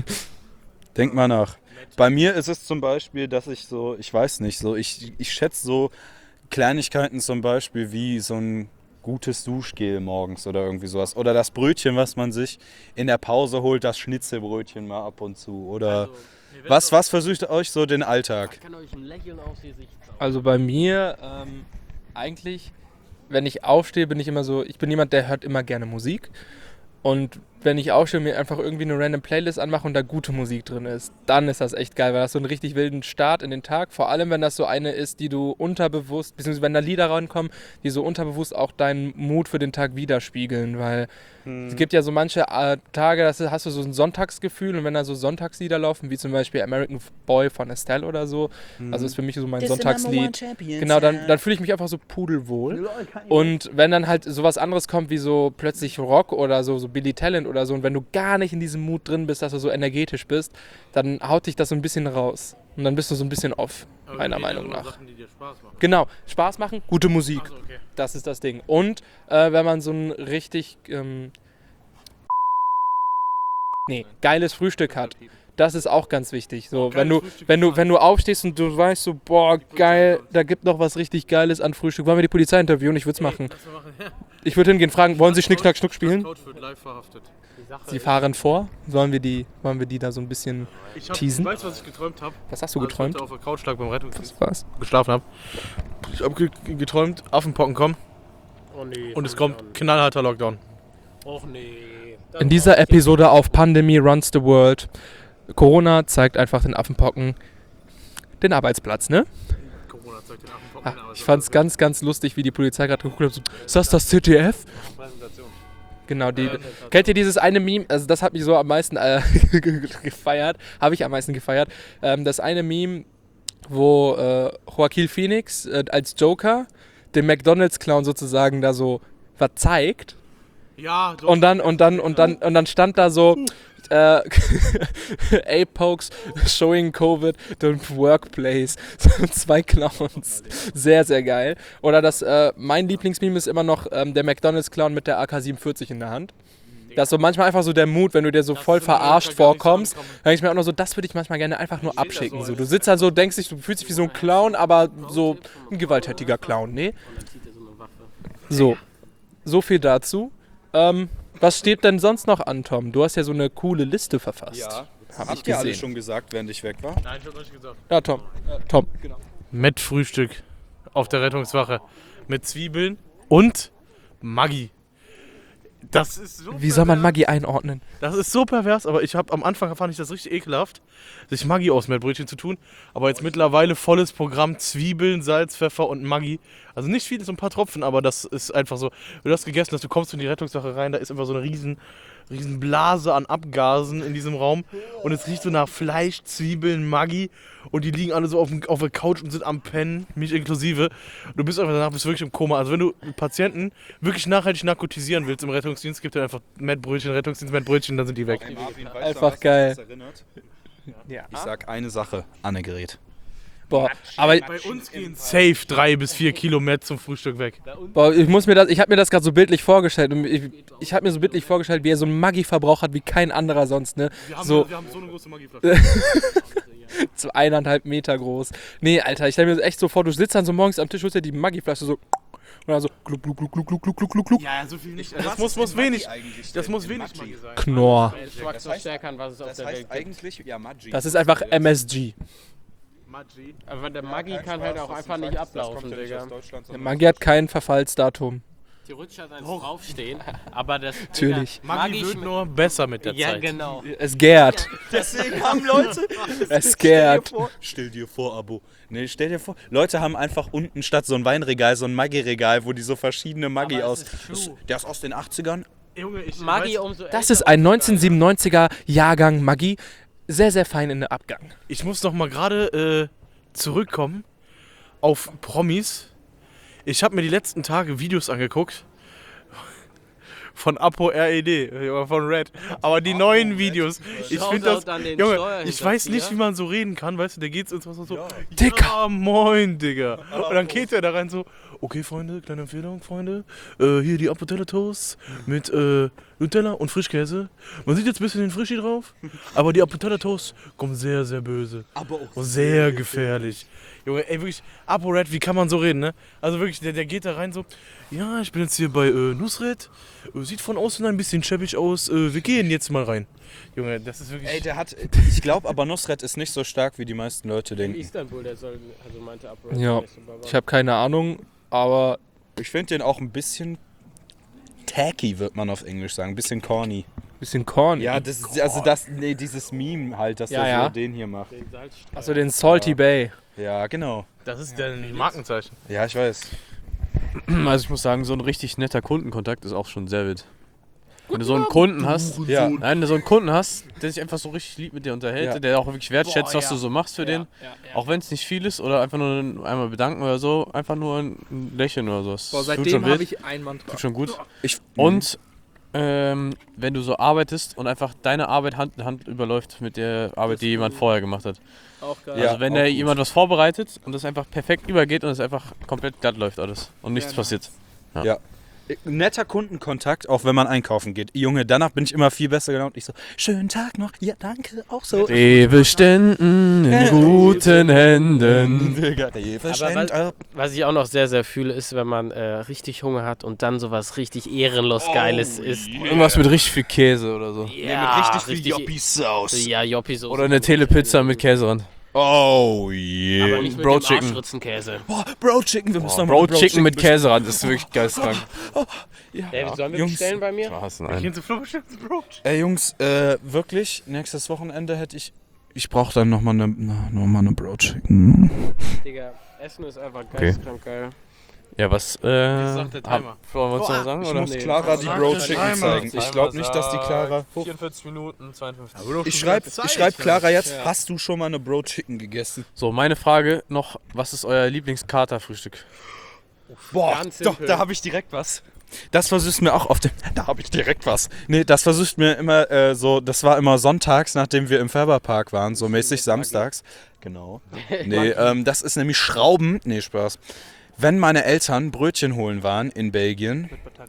Speaker 3: Denk mal nach. Bei mir ist es zum Beispiel, dass ich so, ich weiß nicht, so ich, ich schätze so Kleinigkeiten zum Beispiel wie so ein gutes Duschgel morgens oder irgendwie sowas. Oder das Brötchen, was man sich in der Pause holt, das Schnitzelbrötchen mal ab und zu. Oder was, was versüßt euch so den Alltag?
Speaker 4: Ich kann euch ein Lächeln aus Gesicht zaubern.
Speaker 1: Also bei mir, ähm, eigentlich, wenn ich aufstehe, bin ich immer so, ich bin jemand, der hört immer gerne Musik. Und wenn ich aufstehe und mir einfach irgendwie eine random Playlist anmache und da gute Musik drin ist, dann ist das echt geil, weil das so einen richtig wilden Start in den Tag, vor allem wenn das so eine ist, die du unterbewusst, beziehungsweise wenn da Lieder rankommen, die so unterbewusst auch deinen Mut für den Tag widerspiegeln, weil es gibt ja so manche äh, Tage, da hast du so ein Sonntagsgefühl und wenn da so Sonntagslieder laufen, wie zum Beispiel American Boy von Estelle oder so, also ist für mich so mein Sonntagslied, genau, dann, dann fühle ich mich einfach so pudelwohl. Und wenn dann halt sowas anderes kommt, wie so plötzlich Rock oder so, so Billy Talent oder so, und wenn du gar nicht in diesem Mut drin bist, dass du so energetisch bist, dann haut dich das so ein bisschen raus. Und dann bist du so ein bisschen off, meiner Meinung nach.
Speaker 2: Sachen, die dir Spaß machen.
Speaker 1: Genau, Spaß machen, gute Musik.
Speaker 2: Achso, okay.
Speaker 1: Das ist das Ding. Und äh, wenn man so ein richtig ähm, nee, geiles Frühstück hat, Das ist auch ganz wichtig. So, wenn du,
Speaker 2: Frühstück
Speaker 1: wenn du,
Speaker 2: fahren.
Speaker 1: wenn du aufstehst und du weißt so, boah, geil, da gibt noch was richtig Geiles an Frühstück. Wollen wir die Polizei interviewen? Ich würde es machen. Ich würde hingehen, fragen, wollen Sie Schnick, Schnack, Schnuck spielen?
Speaker 2: Couch wird live verhaftet.
Speaker 1: Sie fahren vor. Sollen wir die, wollen wir die da so ein bisschen
Speaker 2: Ich hab,
Speaker 1: teasen?
Speaker 2: weißt du, was ich geträumt habe?
Speaker 1: Was hast du
Speaker 2: Als ich
Speaker 1: geträumt?
Speaker 2: heute auf der Couch lag beim Rettungsdienst
Speaker 1: Was?
Speaker 2: geschlafen habe. Ich habe ge geträumt, Affenpocken kommen
Speaker 4: Oh nee.
Speaker 2: und es kommt knallharter Lockdown.
Speaker 4: Och nee.
Speaker 1: In dieser Episode auf Pandemie Runs the World. Corona zeigt einfach den Affenpocken den Arbeitsplatz, ne?
Speaker 2: Corona zeigt den Affenpocken.
Speaker 1: Ah,
Speaker 2: den
Speaker 1: ich fand's ganz, ganz lustig, wie die Polizei gerade geguckt hat. So, ist das das Z D F?
Speaker 2: Präsentation.
Speaker 1: Genau, die. Kennt ihr dieses eine Meme? Also das hat mich so am meisten äh, gefeiert. Habe ich am meisten gefeiert. Ähm, das eine Meme, wo äh, Joaquin Phoenix äh, als Joker den McDonalds-Clown sozusagen da so was zeigt.
Speaker 2: Ja, doch.
Speaker 1: Und dann, und dann, und dann, und dann stand da so, äh, A-Pokes showing Covid the workplace. So zwei Clowns. Sehr, sehr geil. Oder das, äh, mein Lieblingsmeme ist immer noch ähm, der McDonalds-Clown mit der A K siebenundvierzig in der Hand. Das ist so manchmal einfach so der Mut, wenn du dir so voll verarscht vorkommst. Dann denke ich mir auch noch so, das würde ich manchmal gerne einfach nur abschicken. So, du sitzt da so, denkst dich, du fühlst dich wie so ein Clown, aber so ein gewalttätiger Clown, ne? So, so viel dazu. Ähm, was steht denn sonst noch an, Tom? Du hast ja so eine coole Liste verfasst.
Speaker 3: Ja,
Speaker 1: Hab ich
Speaker 3: habt ihr alle
Speaker 1: gesehen.
Speaker 3: schon gesagt, während ich weg war?
Speaker 2: Nein, ich hab noch nicht gesagt.
Speaker 1: Ja, Tom. Äh, Tom, genau.
Speaker 2: Mit Frühstück auf der Rettungswache. Mit Zwiebeln und Maggi. Das ist so
Speaker 1: Wie soll man
Speaker 2: pervers.
Speaker 1: Maggi einordnen?
Speaker 2: Das ist so pervers, aber ich habe am Anfang fand ich das richtig ekelhaft, sich Maggi aus Mettbrötchen zu tun. Aber jetzt mittlerweile volles Programm Zwiebeln, Salz, Pfeffer und Maggi. Also nicht viel, so ein paar Tropfen, aber das ist einfach so. Wenn du das gegessen hast, du kommst in die Rettungswache rein, da ist einfach so eine riesen, riesen Blase an Abgasen in diesem Raum. Und es riecht so nach Fleisch, Zwiebeln, Maggi. Und die liegen alle so auf, dem, auf der Couch und sind am Pennen, mich inklusive. Du bist einfach danach bist wirklich im Koma. Also wenn du Patienten wirklich nachhaltig narkotisieren willst im Rettungsdienst, gibt dir einfach Mettbrötchen, Rettungsdienst, Mettbrötchen, dann sind die weg.
Speaker 1: Einfach geil.
Speaker 3: Ich sag eine Sache, Annegret.
Speaker 1: Boah, aber
Speaker 2: Bei uns gehen safe drei bis vier Kilo Mett zum Frühstück weg.
Speaker 1: boah, ich muss mir das, ich habe mir das gerade so bildlich vorgestellt. Und ich ich habe mir so bildlich vorgestellt, wie er so einen Maggi-Verbrauch hat wie kein anderer sonst, ne?
Speaker 2: Wir haben,
Speaker 1: So
Speaker 2: wir haben so eine große Maggi-Flasche.
Speaker 1: so eineinhalb Meter groß. Nee, Alter, ich stell mir das echt so vor, du sitzt dann so morgens am Tisch, holst dir die Maggi-Flasche so und dann so gluck, gluck, gluck, gluck, gluck, gluck, gluck, gluck.
Speaker 2: Ja, so viel nicht. Das muss, muss wenig. Das muss wenig Maggi sein.
Speaker 1: Knorr.
Speaker 4: Geschmack so stärker, was es auf
Speaker 3: Das
Speaker 4: der
Speaker 3: heißt
Speaker 4: Welt gibt.
Speaker 3: eigentlich, ja, Maggi.
Speaker 1: Das ist einfach M S G.
Speaker 2: Maggi.
Speaker 4: Aber der Maggi kann halt auch einfach nicht ablaufen, Digga.
Speaker 1: Der Maggi hat kein Verfallsdatum.
Speaker 4: Theoretisch hat eins draufstehen, aber das...
Speaker 1: Natürlich.
Speaker 2: Maggi wird
Speaker 4: schmeckt-
Speaker 2: nur besser mit der
Speaker 4: Ja,
Speaker 2: Zeit.
Speaker 4: genau.
Speaker 1: Es gärt.
Speaker 3: Deswegen haben Leute.
Speaker 1: Es gärt.
Speaker 3: Stell dir vor, Abo. Nee, stell dir vor. Leute haben einfach unten statt so ein Weinregal so ein Maggi-Regal, wo die so verschiedene Maggi
Speaker 4: Aber es
Speaker 3: aus.
Speaker 4: ist
Speaker 3: Das,
Speaker 4: true.
Speaker 3: der ist aus den achtzigern.
Speaker 2: Junge, ich
Speaker 4: Maggi
Speaker 2: weiß,
Speaker 4: umso
Speaker 1: Das
Speaker 4: älter,
Speaker 1: ist ein
Speaker 4: umso
Speaker 1: neunzehnhundertsiebenundneunziger Jahrgang Maggi. Sehr, sehr fein in der Abgang.
Speaker 2: ich muss noch mal gerade äh, zurückkommen auf Promis. Ich habe mir die letzten Tage Videos angeguckt von Apo R E D, äh, von Red. Aber die neuen Videos, ich
Speaker 4: Shoutout
Speaker 2: finde das,
Speaker 4: an den
Speaker 2: Junge,
Speaker 4: Steuerhinterzieher.
Speaker 2: ich weiß nicht, wie man so reden kann, weißt du, der geht's uns was so, ja,
Speaker 1: Dicker.
Speaker 2: moin, Digga. Und dann geht er da rein so, okay, Freunde, kleine Empfehlung, Freunde, äh, hier die Apotella Toast mit äh, Nutella und Frischkäse. Man sieht jetzt ein bisschen den Frischi drauf, aber die Apotella Toast kommt sehr, sehr böse.
Speaker 3: Aber auch
Speaker 2: Und sehr gefährlich. Junge, ey, wirklich, Apo Red, wie kann man so reden, ne? Also wirklich, der, der geht da rein so, ja, ich bin jetzt hier bei äh, Nusret, äh, sieht von außen ein bisschen schäbig aus, äh, wir gehen jetzt mal rein. Junge, das ist wirklich...
Speaker 3: Ey, der hat. Ich glaube aber, Nusret ist nicht so stark, wie die meisten Leute
Speaker 4: In
Speaker 3: denken.
Speaker 4: Istanbul, der soll, also meinte Apo.
Speaker 1: Ja. Ich habe keine Ahnung, aber
Speaker 3: Ich finde den auch ein bisschen tacky, wird man auf Englisch sagen. Ein bisschen corny.
Speaker 1: ein bisschen Korn.
Speaker 3: Ja, das ist, also das, nee, dieses Meme halt, dass
Speaker 1: Ja,
Speaker 3: der
Speaker 1: ja.
Speaker 3: so den hier macht.
Speaker 1: Achso, den Salty Bay.
Speaker 3: Ja, genau.
Speaker 2: Das ist der Markenzeichen.
Speaker 3: Ja, ich weiß.
Speaker 5: Also ich muss sagen, so ein richtig netter Kundenkontakt ist auch schon sehr wild. Wenn du so einen Kunden hast,
Speaker 3: Ja.
Speaker 5: nein, wenn du so einen Kunden hast, der sich einfach so richtig lieb mit dir unterhält,
Speaker 3: Ja.
Speaker 5: der auch wirklich wertschätzt, was du so machst für den, auch wenn es nicht viel ist oder einfach nur einmal bedanken oder so, einfach nur ein Lächeln oder so. Das
Speaker 1: Boah,
Speaker 5: tut schon
Speaker 1: seitdem
Speaker 5: wild,
Speaker 1: habe ich ein Mantra.
Speaker 5: tut schon gut.
Speaker 3: Ich,
Speaker 5: Und ähm, wenn du so arbeitest und einfach deine Arbeit Hand in Hand überläuft mit der Arbeit, die jemand vorher gemacht hat.
Speaker 1: Auch geil.
Speaker 3: Ja,
Speaker 5: Also wenn
Speaker 3: auch
Speaker 5: da
Speaker 3: gut.
Speaker 5: jemand was vorbereitet und das einfach perfekt übergeht und es einfach komplett glatt läuft alles und nichts
Speaker 1: Ja,
Speaker 5: passiert.
Speaker 3: Ja. netter Kundenkontakt, auch wenn man einkaufen geht. Junge, danach bin ich immer viel besser gelaunt. Ich so, schönen Tag noch. Ja, danke, auch so.
Speaker 5: Rewe ständen in guten Händen.
Speaker 3: Digga, Rewe
Speaker 4: Aber
Speaker 3: stand
Speaker 4: was,
Speaker 3: ab.
Speaker 4: was ich auch noch sehr, sehr fühle, ist, wenn man äh, richtig Hunger hat und dann sowas richtig ehrenlos Geiles isst.
Speaker 5: Irgendwas mit richtig viel Käse oder so.
Speaker 4: Ja,
Speaker 3: richtig viel Joppi-Sauce.
Speaker 4: Ja, Joppi-Soße.
Speaker 5: Oder eine Telepizza mit Käserand.
Speaker 3: Oh
Speaker 4: Aber
Speaker 3: yeah.
Speaker 4: nicht mit
Speaker 5: Bro
Speaker 4: dem
Speaker 5: Chicken.
Speaker 4: Arschritzenkäse.
Speaker 3: Boah, Bro Chicken, wir müssen
Speaker 5: Boah,
Speaker 3: noch mal
Speaker 5: Bro Chicken mit Käserand ist wirklich geisteskrank.
Speaker 4: David, sollen wir
Speaker 3: Jungs.
Speaker 4: bestellen bei mir?
Speaker 5: Was?
Speaker 2: Gehen
Speaker 5: Nein.
Speaker 2: zu Flo-Bro.
Speaker 3: Ey Jungs, äh, wirklich, nächstes Wochenende hätte ich, ich brauche dann nochmal eine, noch mal eine Bro Chicken.
Speaker 4: Digga, Essen ist einfach geisteskrank geil.
Speaker 5: Ja, was, äh,
Speaker 2: sagt der
Speaker 5: hab,
Speaker 2: Timer?
Speaker 5: wollen wir uns noch sagen,
Speaker 3: Ich
Speaker 5: oder?
Speaker 3: muss
Speaker 4: Nee.
Speaker 3: Clara die
Speaker 2: Sagt
Speaker 3: Bro
Speaker 2: der
Speaker 3: Chicken
Speaker 2: Timer.
Speaker 3: zeigen. Ich glaube nicht, dass die Clara...
Speaker 5: vierundvierzig Minuten, zweiundfünfzig.
Speaker 3: Ich schreibe ich schreib Clara jetzt, hast du schon mal eine Bro Chicken gegessen?
Speaker 5: So, meine Frage noch, was ist euer Lieblingskaterfrühstück?
Speaker 3: Boah,
Speaker 4: Ganz
Speaker 3: doch,
Speaker 4: simpel.
Speaker 3: da habe ich direkt was. Das versuchst mir auch auf dem... Da habe ich direkt was. Nee, das versucht mir immer äh, so... Das war immer sonntags, nachdem wir im Färberpark waren, so mäßig samstags. Genau. Nee, ähm, das ist nämlich Schrauben... Nee, Spaß. Wenn meine Eltern Brötchen holen waren in Belgien...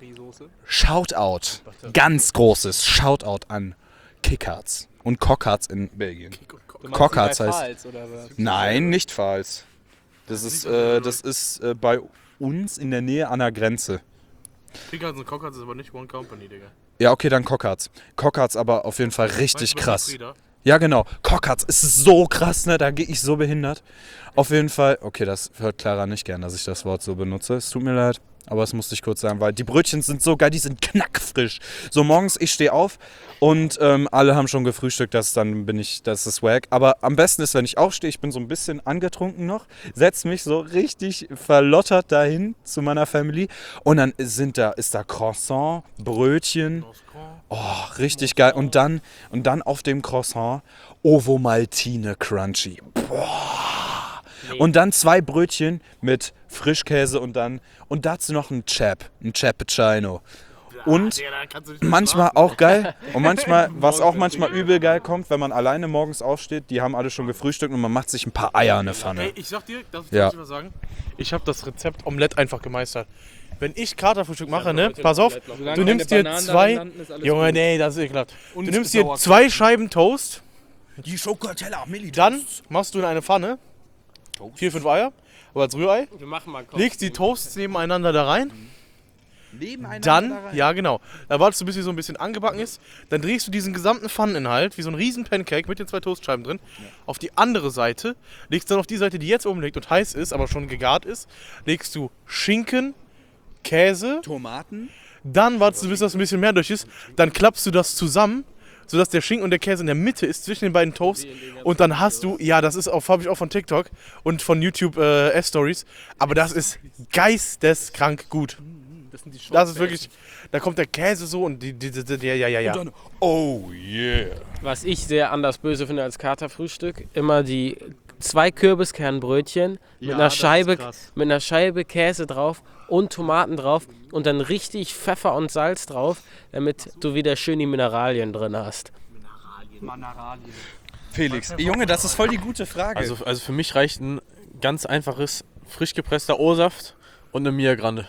Speaker 3: Shoutout. Ganz großes Shoutout an Kickards und Cockards in Belgien. Cockards heißt... Nein, nicht Pfalz. Das ist, äh, das ist äh, bei uns in der Nähe an der Grenze.
Speaker 2: Pickards und Cockards ist aber nicht One Company, Digga.
Speaker 3: Ja, okay, dann Cockards. Cockards aber auf jeden Fall richtig
Speaker 2: Weißt du, was
Speaker 3: krass.
Speaker 2: ist, Frieda?
Speaker 3: Ja, genau. Cockards ist so krass, ne? Da gehe ich so behindert. Auf jeden Fall, okay, das hört Clara nicht gern, dass ich das Wort so benutze. Es tut mir leid, aber das musste ich kurz sagen, weil die Brötchen sind so geil, die sind knackfrisch. So morgens, ich stehe auf und ähm, alle haben schon gefrühstückt, das dann bin ich, das ist wack. Aber am besten ist, wenn ich aufstehe, ich bin so ein bisschen angetrunken noch, setz mich so richtig verlottert dahin zu meiner Family und dann sind da, ist da Croissant, Brötchen. Oh, richtig geil. Und dann, und dann auf dem Croissant Ovomaltine Crunchy. Boah. Und dann zwei Brötchen mit Frischkäse und dann und dazu noch ein Chap, ein Cappuccino. Und
Speaker 2: Digga, da kannst du nicht
Speaker 3: manchmal auch geil. Und manchmal, was auch manchmal übel geil kommt, wenn man alleine morgens aufsteht, die haben alle schon gefrühstückt und man macht sich ein paar Eier in eine Pfanne.
Speaker 2: Ey, ich sag dir, darf ich
Speaker 3: Ja.
Speaker 2: dir was sagen? Ich habe das Rezept Omelette einfach gemeistert. Wenn ich Katerfrühstück mache, ne, pass auf, du nimmst dir zwei, Junge, nee, das ist ekelhaft. Du nimmst dir zwei Scheiben Toast,
Speaker 3: Die Schokolade Milli.
Speaker 2: dann machst du in eine Pfanne vier, fünf Eier, aber als Rührei,
Speaker 4: Wir machen mal Kopf.
Speaker 2: legst die Toasts nebeneinander da rein, dann, ja genau, dann wartest du, bis sie so ein bisschen angebacken ist, dann drehst du diesen gesamten Pfanneninhalt, wie so ein riesen Pancake mit den zwei Toastscheiben drin, auf die andere Seite, legst dann auf die Seite, die jetzt oben liegt und heiß ist, aber schon gegart ist, legst du Schinken, Käse,
Speaker 3: Tomaten.
Speaker 2: dann wartest du, bis das ein bisschen mehr durch ist, dann klappst du das zusammen, sodass der Schinken und der Käse in der Mitte ist, zwischen den beiden Toasts. Und dann hast du, ja, das ist auch, habe ich auch von TikTok und von YouTube äh, S-Stories, aber das ist geisteskrank gut. Das ist wirklich, da kommt der Käse so und die, die, die, die ja, ja, ja, ja.
Speaker 3: Oh yeah.
Speaker 4: Was ich sehr anders böse finde als Katerfrühstück, immer die zwei Kürbiskernbrötchen mit, einer Scheibe, mit einer Scheibe Käse drauf und Tomaten drauf und dann richtig Pfeffer und Salz drauf, damit du wieder schön die Mineralien drin hast.
Speaker 3: Felix, Junge, das ist voll die gute Frage.
Speaker 5: Also, also für mich reicht ein ganz einfaches, frisch gepresster O-Saft und eine Mia Grande.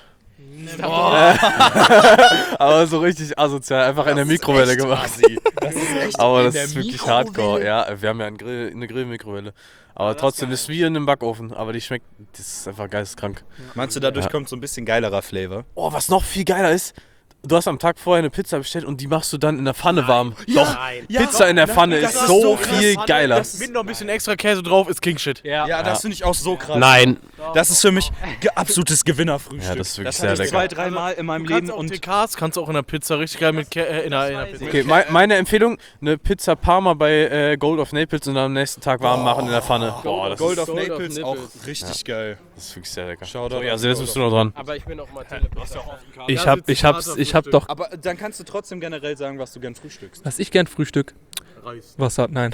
Speaker 5: Aber so richtig asozial, einfach in der Mikrowelle gemacht.
Speaker 3: Das ist echt
Speaker 5: Aber
Speaker 3: in
Speaker 5: das
Speaker 3: der
Speaker 5: ist wirklich
Speaker 3: Mikrowelle?
Speaker 5: hardcore. Ja, wir haben ja einen Grill, eine Grillmikrowelle. Aber trotzdem ist es wie in einem Backofen. Aber die schmeckt, das ist einfach geisteskrank.
Speaker 3: Meinst du, dadurch
Speaker 5: Ja.
Speaker 3: kommt so ein bisschen geilerer Flavor?
Speaker 5: Oh, was noch viel geiler ist, du hast am Tag vorher eine Pizza bestellt und die machst du dann in der Pfanne warm. Doch, Pizza in der Pfanne
Speaker 3: das
Speaker 5: ist
Speaker 3: ist
Speaker 5: so
Speaker 3: so
Speaker 5: viel
Speaker 3: krass.
Speaker 5: geiler.
Speaker 2: Mit noch ein bisschen extra Käse drauf ist King Shit.
Speaker 3: Ja, das finde ich auch so krass.
Speaker 4: Nein.
Speaker 3: Das ist für mich ge- absolutes Gewinnerfrühstück.
Speaker 5: Ja, das ist wirklich
Speaker 3: das
Speaker 5: sehr
Speaker 3: hatte ich
Speaker 5: lecker.
Speaker 3: zwei, dreimal in meinem
Speaker 2: Du kannst
Speaker 3: Leben
Speaker 2: auch
Speaker 3: und
Speaker 2: T Ks, kannst du auch in der Pizza richtig geil mit Kä äh, in der, in der Pizza.
Speaker 5: Okay, mei- meine Empfehlung, eine Pizza Parma bei äh, Gold of Naples und dann am nächsten Tag warm machen in der Pfanne. Boah, das,
Speaker 3: Gold
Speaker 5: ist,
Speaker 3: of
Speaker 4: Gold of
Speaker 3: Naples auch
Speaker 4: Nipples.
Speaker 3: richtig geil.
Speaker 5: das ist wirklich sehr lecker.
Speaker 3: Shoutout
Speaker 5: So, ja,
Speaker 3: an
Speaker 5: also jetzt
Speaker 3: Gold
Speaker 5: bist du noch dran.
Speaker 4: Aber ich bin auch mal Telepizza.
Speaker 1: Ich
Speaker 2: Ja,
Speaker 1: hab,
Speaker 2: sitzt
Speaker 1: ich hab's, ich hab doch,
Speaker 3: Aber dann kannst du trotzdem generell sagen, was du gern frühstückst.
Speaker 1: was ich gern frühstück.
Speaker 2: Reis.
Speaker 1: Wasser, nein.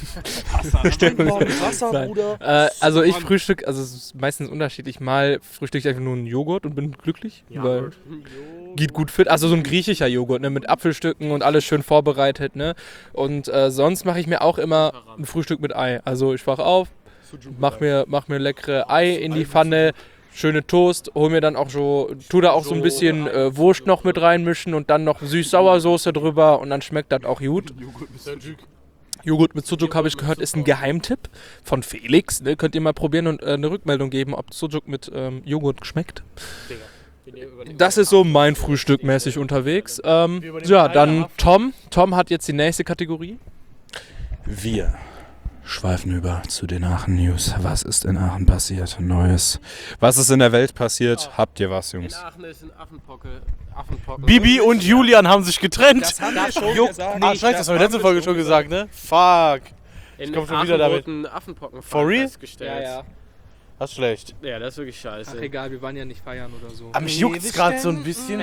Speaker 3: Wasser,
Speaker 1: Nein. Äh, also ich frühstück, also es ist meistens unterschiedlich. Mal frühstücke ich einfach nur einen Joghurt und bin glücklich, weil geht gut fit. Also so ein griechischer Joghurt, ne, mit Apfelstücken und alles schön vorbereitet, ne. Und äh, sonst mache ich mir auch immer ein Frühstück mit Ei. Also ich wache auf, mach mir, mach mir leckere Ei in die Pfanne, schöne Toast, hol mir dann auch so, tu da auch so ein bisschen äh, Wurst noch mit reinmischen und dann noch Süß-Sauersoße drüber und dann schmeckt das auch gut. Joghurt mit Sujuk, habe ich gehört, ist ein Geheimtipp von Felix. Ne? Könnt ihr mal probieren und äh, eine Rückmeldung geben, ob Sujuk mit ähm, Joghurt schmeckt. Das ist so mein Frühstück mäßig unterwegs. Ähm, ja, dann Tom. Tom hat jetzt die nächste Kategorie.
Speaker 3: Wir schweifen über zu den Aachen-News. Was ist in Aachen passiert? Neues. Was ist in der Welt passiert? Habt ihr was,
Speaker 4: In
Speaker 3: Jungs?
Speaker 4: Aachen ist ein Affenpocke. Affenpocken.
Speaker 2: Bibi und Julian haben sich getrennt.
Speaker 1: Das haben wir schon
Speaker 2: Jo-
Speaker 1: gesagt.
Speaker 2: Ah, scheiße, das haben wir letzte Folge schon gesagt, ne? Fuck.
Speaker 4: In
Speaker 2: komm schon
Speaker 4: Aachen
Speaker 2: wieder damit.
Speaker 4: wurden Affenpocken
Speaker 2: For real?
Speaker 4: festgestellt.
Speaker 2: Das ist schlecht.
Speaker 4: Ja, das ist wirklich scheiße.
Speaker 1: Ach egal, wir waren ja nicht feiern oder so.
Speaker 2: Aber mich juckt's gerade so ein bisschen.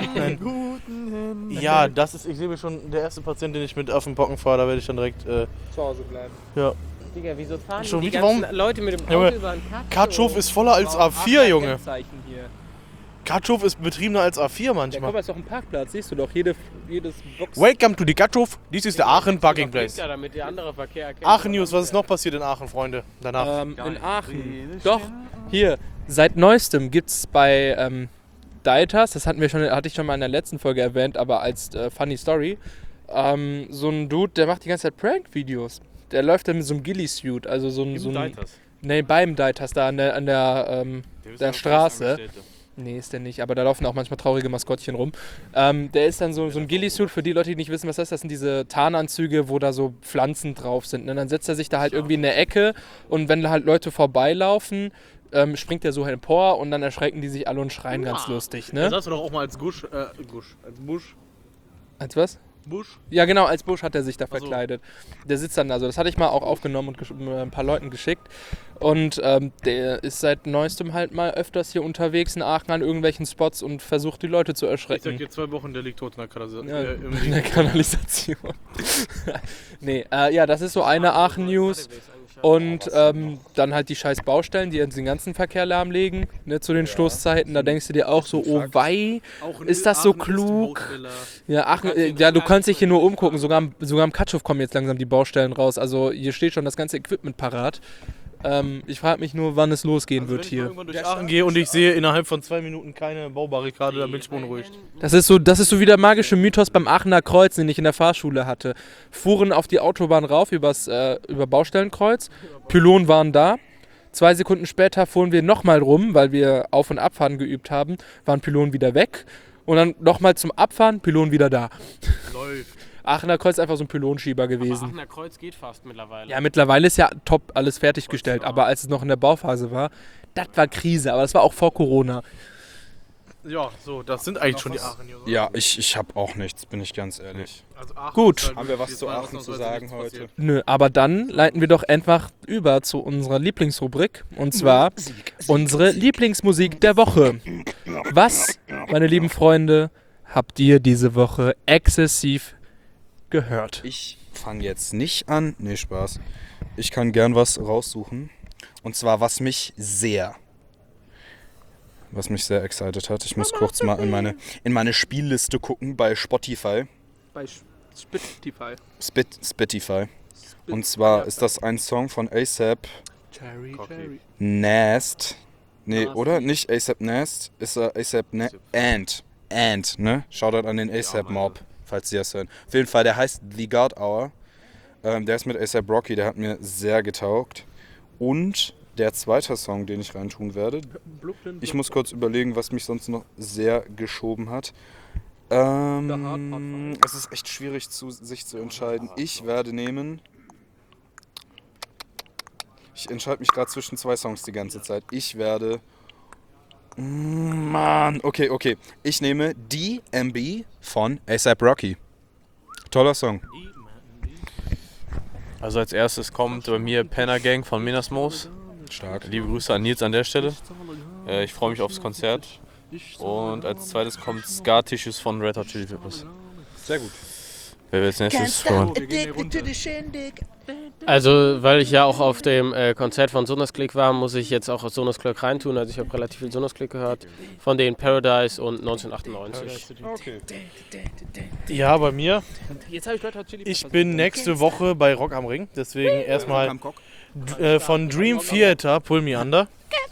Speaker 2: Ja, das ist, ich sehe mich schon, der erste Patient, den ich mit Affenpocken fahre, da werde ich dann direkt, äh,
Speaker 1: Zu Hause bleiben.
Speaker 2: ja.
Speaker 4: Digga, wieso fahren
Speaker 2: Schon
Speaker 4: die
Speaker 2: wie-
Speaker 4: ganzen
Speaker 2: warum-
Speaker 4: Leute mit dem Auto
Speaker 2: Junge,
Speaker 4: über den Katsch?
Speaker 2: Katschhof ist voller als A vier, Junge.
Speaker 1: Kennzeichen hier.
Speaker 2: Katschhof ist betriebener als A vier
Speaker 1: Ja, komm,
Speaker 2: manchmal.
Speaker 1: das ist doch ein Parkplatz, siehst du doch. Jede, jedes Box.
Speaker 2: Welcome to the Katschhof. Dies ist der Aachen Parking Place.
Speaker 4: Ja, damit der andere Verkehr erkennt.
Speaker 2: Aachen News, was ist noch passiert in Aachen, Freunde? Danach.
Speaker 1: Ähm, in Aachen. Doch, hier. Seit neuestem gibt es bei ähm, Deitas, das hatten wir schon, hatte ich schon mal in der letzten Folge erwähnt, aber als äh, Funny Story, ähm, so ein Dude, der macht die ganze Zeit Prank-Videos. Der läuft dann mit so einem Ghillie-Suit, also so ein... So ein nee, beim Deitas, da an der, an der, ähm, der Straße. Nee, ist der nicht, aber da laufen auch manchmal traurige Maskottchen rum. Ähm, der ist dann so, so ein Ghillie-Suit, für die Leute, die nicht wissen, was das ist, das sind diese Tarnanzüge, wo da so Pflanzen drauf sind. Ne? Dann setzt er sich da halt irgendwie in der Ecke und wenn da halt Leute vorbeilaufen, ähm, springt er so empor und dann erschrecken die sich alle und schreien ganz lustig.
Speaker 2: Da
Speaker 1: Ne?
Speaker 2: saß du doch auch mal als Gusch, äh, Gusch, als Busch.
Speaker 1: Als was?
Speaker 2: Busch?
Speaker 1: Ja, genau, als Busch hat er sich da
Speaker 2: Ach so.
Speaker 1: verkleidet. Der sitzt dann da so. Das hatte ich mal auch aufgenommen und gesch- äh, ein paar Leuten geschickt. Und ähm, der ist seit neuestem halt mal öfters hier unterwegs in Aachen an irgendwelchen Spots und versucht die Leute zu
Speaker 2: Ich sag
Speaker 1: erschrecken.
Speaker 2: dir zwei Wochen, der liegt tot in der Kanalisation.
Speaker 1: Ja,
Speaker 2: äh, im
Speaker 1: in der Kanalisation. nee, äh, ja, das ist so eine Aachen-News. Und ähm, dann halt die scheiß Baustellen, die jetzt den ganzen Verkehr lahmlegen, ne, zu den Stoßzeiten. Da denkst du dir auch so, oh wei,
Speaker 2: Auch in
Speaker 1: ist das so
Speaker 2: Aachen ist die
Speaker 1: klug?
Speaker 2: Baustelle.
Speaker 1: Ja, Aachen, äh, ja, du kannst dich hier nur umgucken. Sogar am, sogar am Katschhof kommen jetzt langsam die Baustellen raus. Also hier steht schon das ganze Equipment parat. Ähm, ich frage mich nur, wann es losgehen
Speaker 2: Also
Speaker 1: wird
Speaker 2: wenn ich
Speaker 1: hier.
Speaker 2: mal irgendwann durch Aachen gehe und ich sehe innerhalb von zwei Minuten keine Baubarrikade, dann bin ich beunruhigt.
Speaker 1: Das ist so, das ist so wie der magische Mythos beim Aachener Kreuz, den ich in der Fahrschule hatte. Fuhren auf die Autobahn rauf übers, äh, über Baustellenkreuz, Pylonen waren da. Zwei Sekunden später fuhren wir nochmal rum, weil wir Auf- und Abfahren geübt haben, waren Pylonen wieder weg. Und dann nochmal zum Abfahren, Pylon wieder da.
Speaker 2: Läuft.
Speaker 1: Aachener Kreuz ist einfach so ein Pylonschieber
Speaker 4: Aber
Speaker 1: gewesen.
Speaker 4: Aachener Kreuz geht fast mittlerweile.
Speaker 1: Ja, mittlerweile ist ja top alles fertiggestellt, aber als es noch in der Bauphase war, das war Krise, aber das war auch vor Corona.
Speaker 2: Ja, so, das sind eigentlich schon die Aachen News. oder?
Speaker 3: Ja, ich, ich habe auch nichts, bin ich ganz ehrlich.
Speaker 2: Also Aachen
Speaker 1: Gut.
Speaker 2: ist halt
Speaker 3: Haben wir was
Speaker 2: jetzt
Speaker 3: zu
Speaker 2: mal
Speaker 3: Aachen zu
Speaker 2: ausnahmsweise
Speaker 3: sagen
Speaker 2: nichts
Speaker 3: heute?
Speaker 2: passiert.
Speaker 1: Nö, aber dann leiten wir doch einfach über zu unserer Lieblingsrubrik und zwar unsere Lieblingsmusik der Woche. Was, meine lieben Freunde, habt ihr diese Woche exzessiv gehört?
Speaker 3: Ich fange jetzt nicht an. Nee, Spaß. Ich kann gern was raussuchen. Und zwar, was mich sehr, was mich sehr excited hat. Ich muss kurz mal in meine, in meine Spielliste gucken bei Spotify.
Speaker 1: Bei Spotify.
Speaker 3: Spit, Spotify. Und zwar ist das ein Song von ASAP
Speaker 1: Cherry, Cherry.
Speaker 3: Nast. Nee, oder? Nicht ASAP Nast. Ist er ASAP Na Ant. Ant, ne? Shoutout an den ASAP Mob, falls Sie das hören. Auf jeden Fall, der heißt The God Hour. Ähm, der ist mit ASAP Rocky, der hat mir sehr getaugt. Und der zweite Song, den ich reintun werde. Ich muss kurz überlegen, was mich sonst noch sehr geschoben hat. Ähm, es ist echt schwierig, zu, sich zu entscheiden. Ich werde nehmen. Ich entscheide mich gerade zwischen zwei Songs die ganze Zeit. Ich werde. Mm, Mann, okay, okay. Ich nehme D M B von ASAP Rocky. Toller Song.
Speaker 5: Also als erstes kommt bei mir Penner Gang von Minasmos.
Speaker 3: Stark.
Speaker 5: Liebe Grüße an Nils an der Stelle. Äh, ich freue mich aufs Konzert. Und als zweites kommt Scar Tissues von Red Hot Chili Peppers.
Speaker 3: Sehr gut.
Speaker 5: Wer will als nächstes hören?
Speaker 4: Also, weil ich ja auch auf dem äh, Konzert von Sonosklick war, muss ich jetzt auch Sonosklick reintun. Also ich habe relativ viel Sonosklick gehört. Von denen Paradise und neunzehnhundertachtundneunzig.
Speaker 3: Okay.
Speaker 2: Ja, bei mir.
Speaker 1: Jetzt habe ich Red Hot Chili
Speaker 2: Ich bin nächste Woche bei Rock am Ring, deswegen erstmal äh, von Dream Theater Pull Me Under.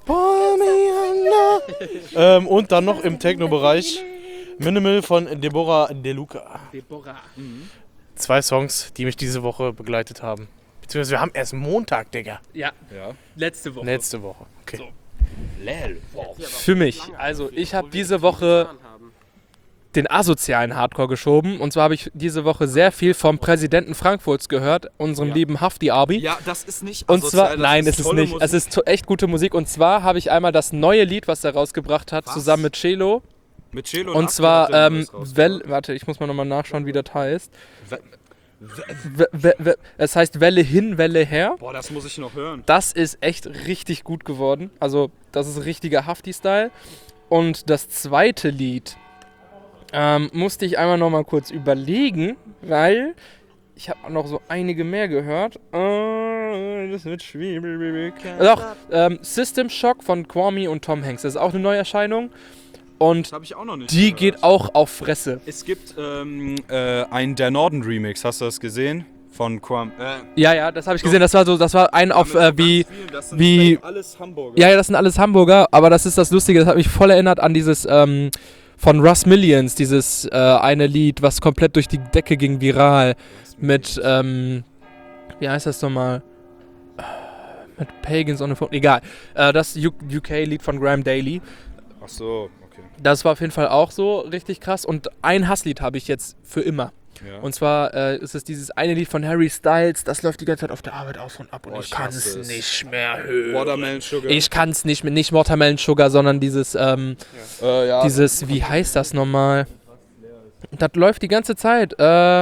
Speaker 2: ähm, und dann noch im Techno-Bereich Minimal von Deborah De Luca.
Speaker 6: Deborah.
Speaker 2: Zwei Songs, die mich diese Woche begleitet haben. Beziehungsweise wir haben erst Montag, Digga.
Speaker 6: Ja,
Speaker 3: Ja.
Speaker 6: letzte Woche.
Speaker 2: Letzte Woche. Okay.
Speaker 1: Für mich. Also ich habe diese Woche den asozialen Hardcore geschoben. Und zwar habe ich diese Woche sehr viel vom Präsidenten Frankfurts gehört, unserem lieben Hafti Abi.
Speaker 3: Ja, das ist nicht
Speaker 1: Und
Speaker 3: asozial,
Speaker 1: zwar,
Speaker 3: das
Speaker 1: nein,
Speaker 3: ist
Speaker 1: es ist
Speaker 3: tolle
Speaker 1: nicht.
Speaker 3: Musik.
Speaker 1: Es ist to- echt gute Musik. Und zwar habe ich einmal das neue Lied, was er rausgebracht hat,
Speaker 3: Was?
Speaker 1: zusammen mit Cello.
Speaker 3: Mit Cello
Speaker 1: Und
Speaker 3: After
Speaker 1: zwar,
Speaker 3: hat er
Speaker 1: ähm,
Speaker 3: was rausgebracht.
Speaker 1: Welle, warte, ich muss mal nochmal nachschauen, wie das heißt.
Speaker 3: We-
Speaker 1: We- we- we- Es heißt Welle hin, Welle her.
Speaker 3: Boah, das muss ich noch hören.
Speaker 1: Das ist echt richtig gut geworden. Also, das ist richtiger Hafti-Style. Und das zweite Lied ähm, musste ich einmal noch mal kurz überlegen, weil ich habe noch so einige mehr gehört. Äh, das wird schwierig. Doch, ähm, System Shock von Kwame und Tom Hanks. Das ist auch eine Neuerscheinung. Und
Speaker 3: Das habe ich auch noch nicht
Speaker 1: die
Speaker 3: gehört.
Speaker 1: geht auch auf Fresse.
Speaker 3: Es gibt ähm, äh, einen Der Norden Remix, hast du das gesehen? Von Quam. Äh,
Speaker 1: Ja, ja, das habe ich gesehen. Das war so, das war ein auf äh, wie.
Speaker 3: das sind
Speaker 1: wie-
Speaker 3: safe alles Hamburger.
Speaker 1: Ja, ja, das sind alles Hamburger, aber das ist das Lustige, das hat mich voll erinnert an dieses ähm, von Russ Millions, dieses äh, eine Lied, was komplett durch die Decke ging, viral. Mit, ähm, wie heißt das nochmal? Mit Pagans on the Phone. Egal. Äh, das U K-Lied von Graham Daly.
Speaker 3: Ach so, okay.
Speaker 1: Das war auf jeden Fall auch so richtig krass. Und ein Hasslied habe ich jetzt für immer.
Speaker 3: Ja.
Speaker 1: Und zwar äh, ist es dieses eine Lied von Harry Styles, das läuft die ganze Zeit auf der Arbeit auf und ab und
Speaker 3: Boah,
Speaker 1: ich
Speaker 3: ich
Speaker 1: kann
Speaker 3: hasse
Speaker 1: es
Speaker 3: es.
Speaker 1: nicht mehr hören.
Speaker 3: Watermelon Sugar.
Speaker 1: Ich kann es nicht mehr, nicht Watermelon Sugar, sondern dieses, ähm,
Speaker 3: äh, ja.
Speaker 1: dieses, wie heißt das nochmal? Das läuft die ganze Zeit. Äh,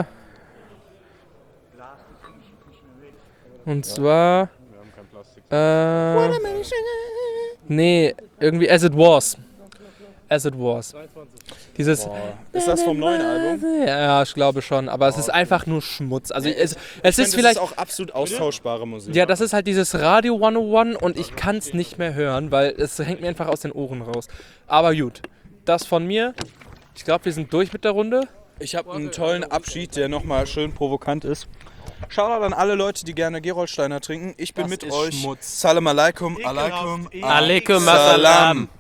Speaker 1: und zwar, äh, nee, irgendwie As It Was. As It Was. Dieses,
Speaker 3: Ist das vom neuen Album?
Speaker 1: ja, ich glaube schon, aber es ist einfach nur Schmutz. Also es, es
Speaker 3: Ich
Speaker 1: ist
Speaker 3: find,
Speaker 1: vielleicht,
Speaker 3: Das ist auch absolut austauschbare Musik.
Speaker 1: ja, das ist halt dieses Radio hundertundeins und ich kann es nicht mehr hören, weil es hängt mir einfach aus den Ohren raus. Aber gut, das von mir. Ich glaube, wir sind durch mit der Runde.
Speaker 3: Ich habe einen tollen Abschied, der nochmal schön provokant ist. Shoutout an alle Leute, die gerne Gerolsteiner trinken. Ich bin
Speaker 1: Das
Speaker 3: mit
Speaker 1: ist
Speaker 3: euch.
Speaker 1: Schmutz.
Speaker 3: Salam alaikum. Alaikum.
Speaker 4: Alaikum
Speaker 3: Salam.
Speaker 4: Assalam.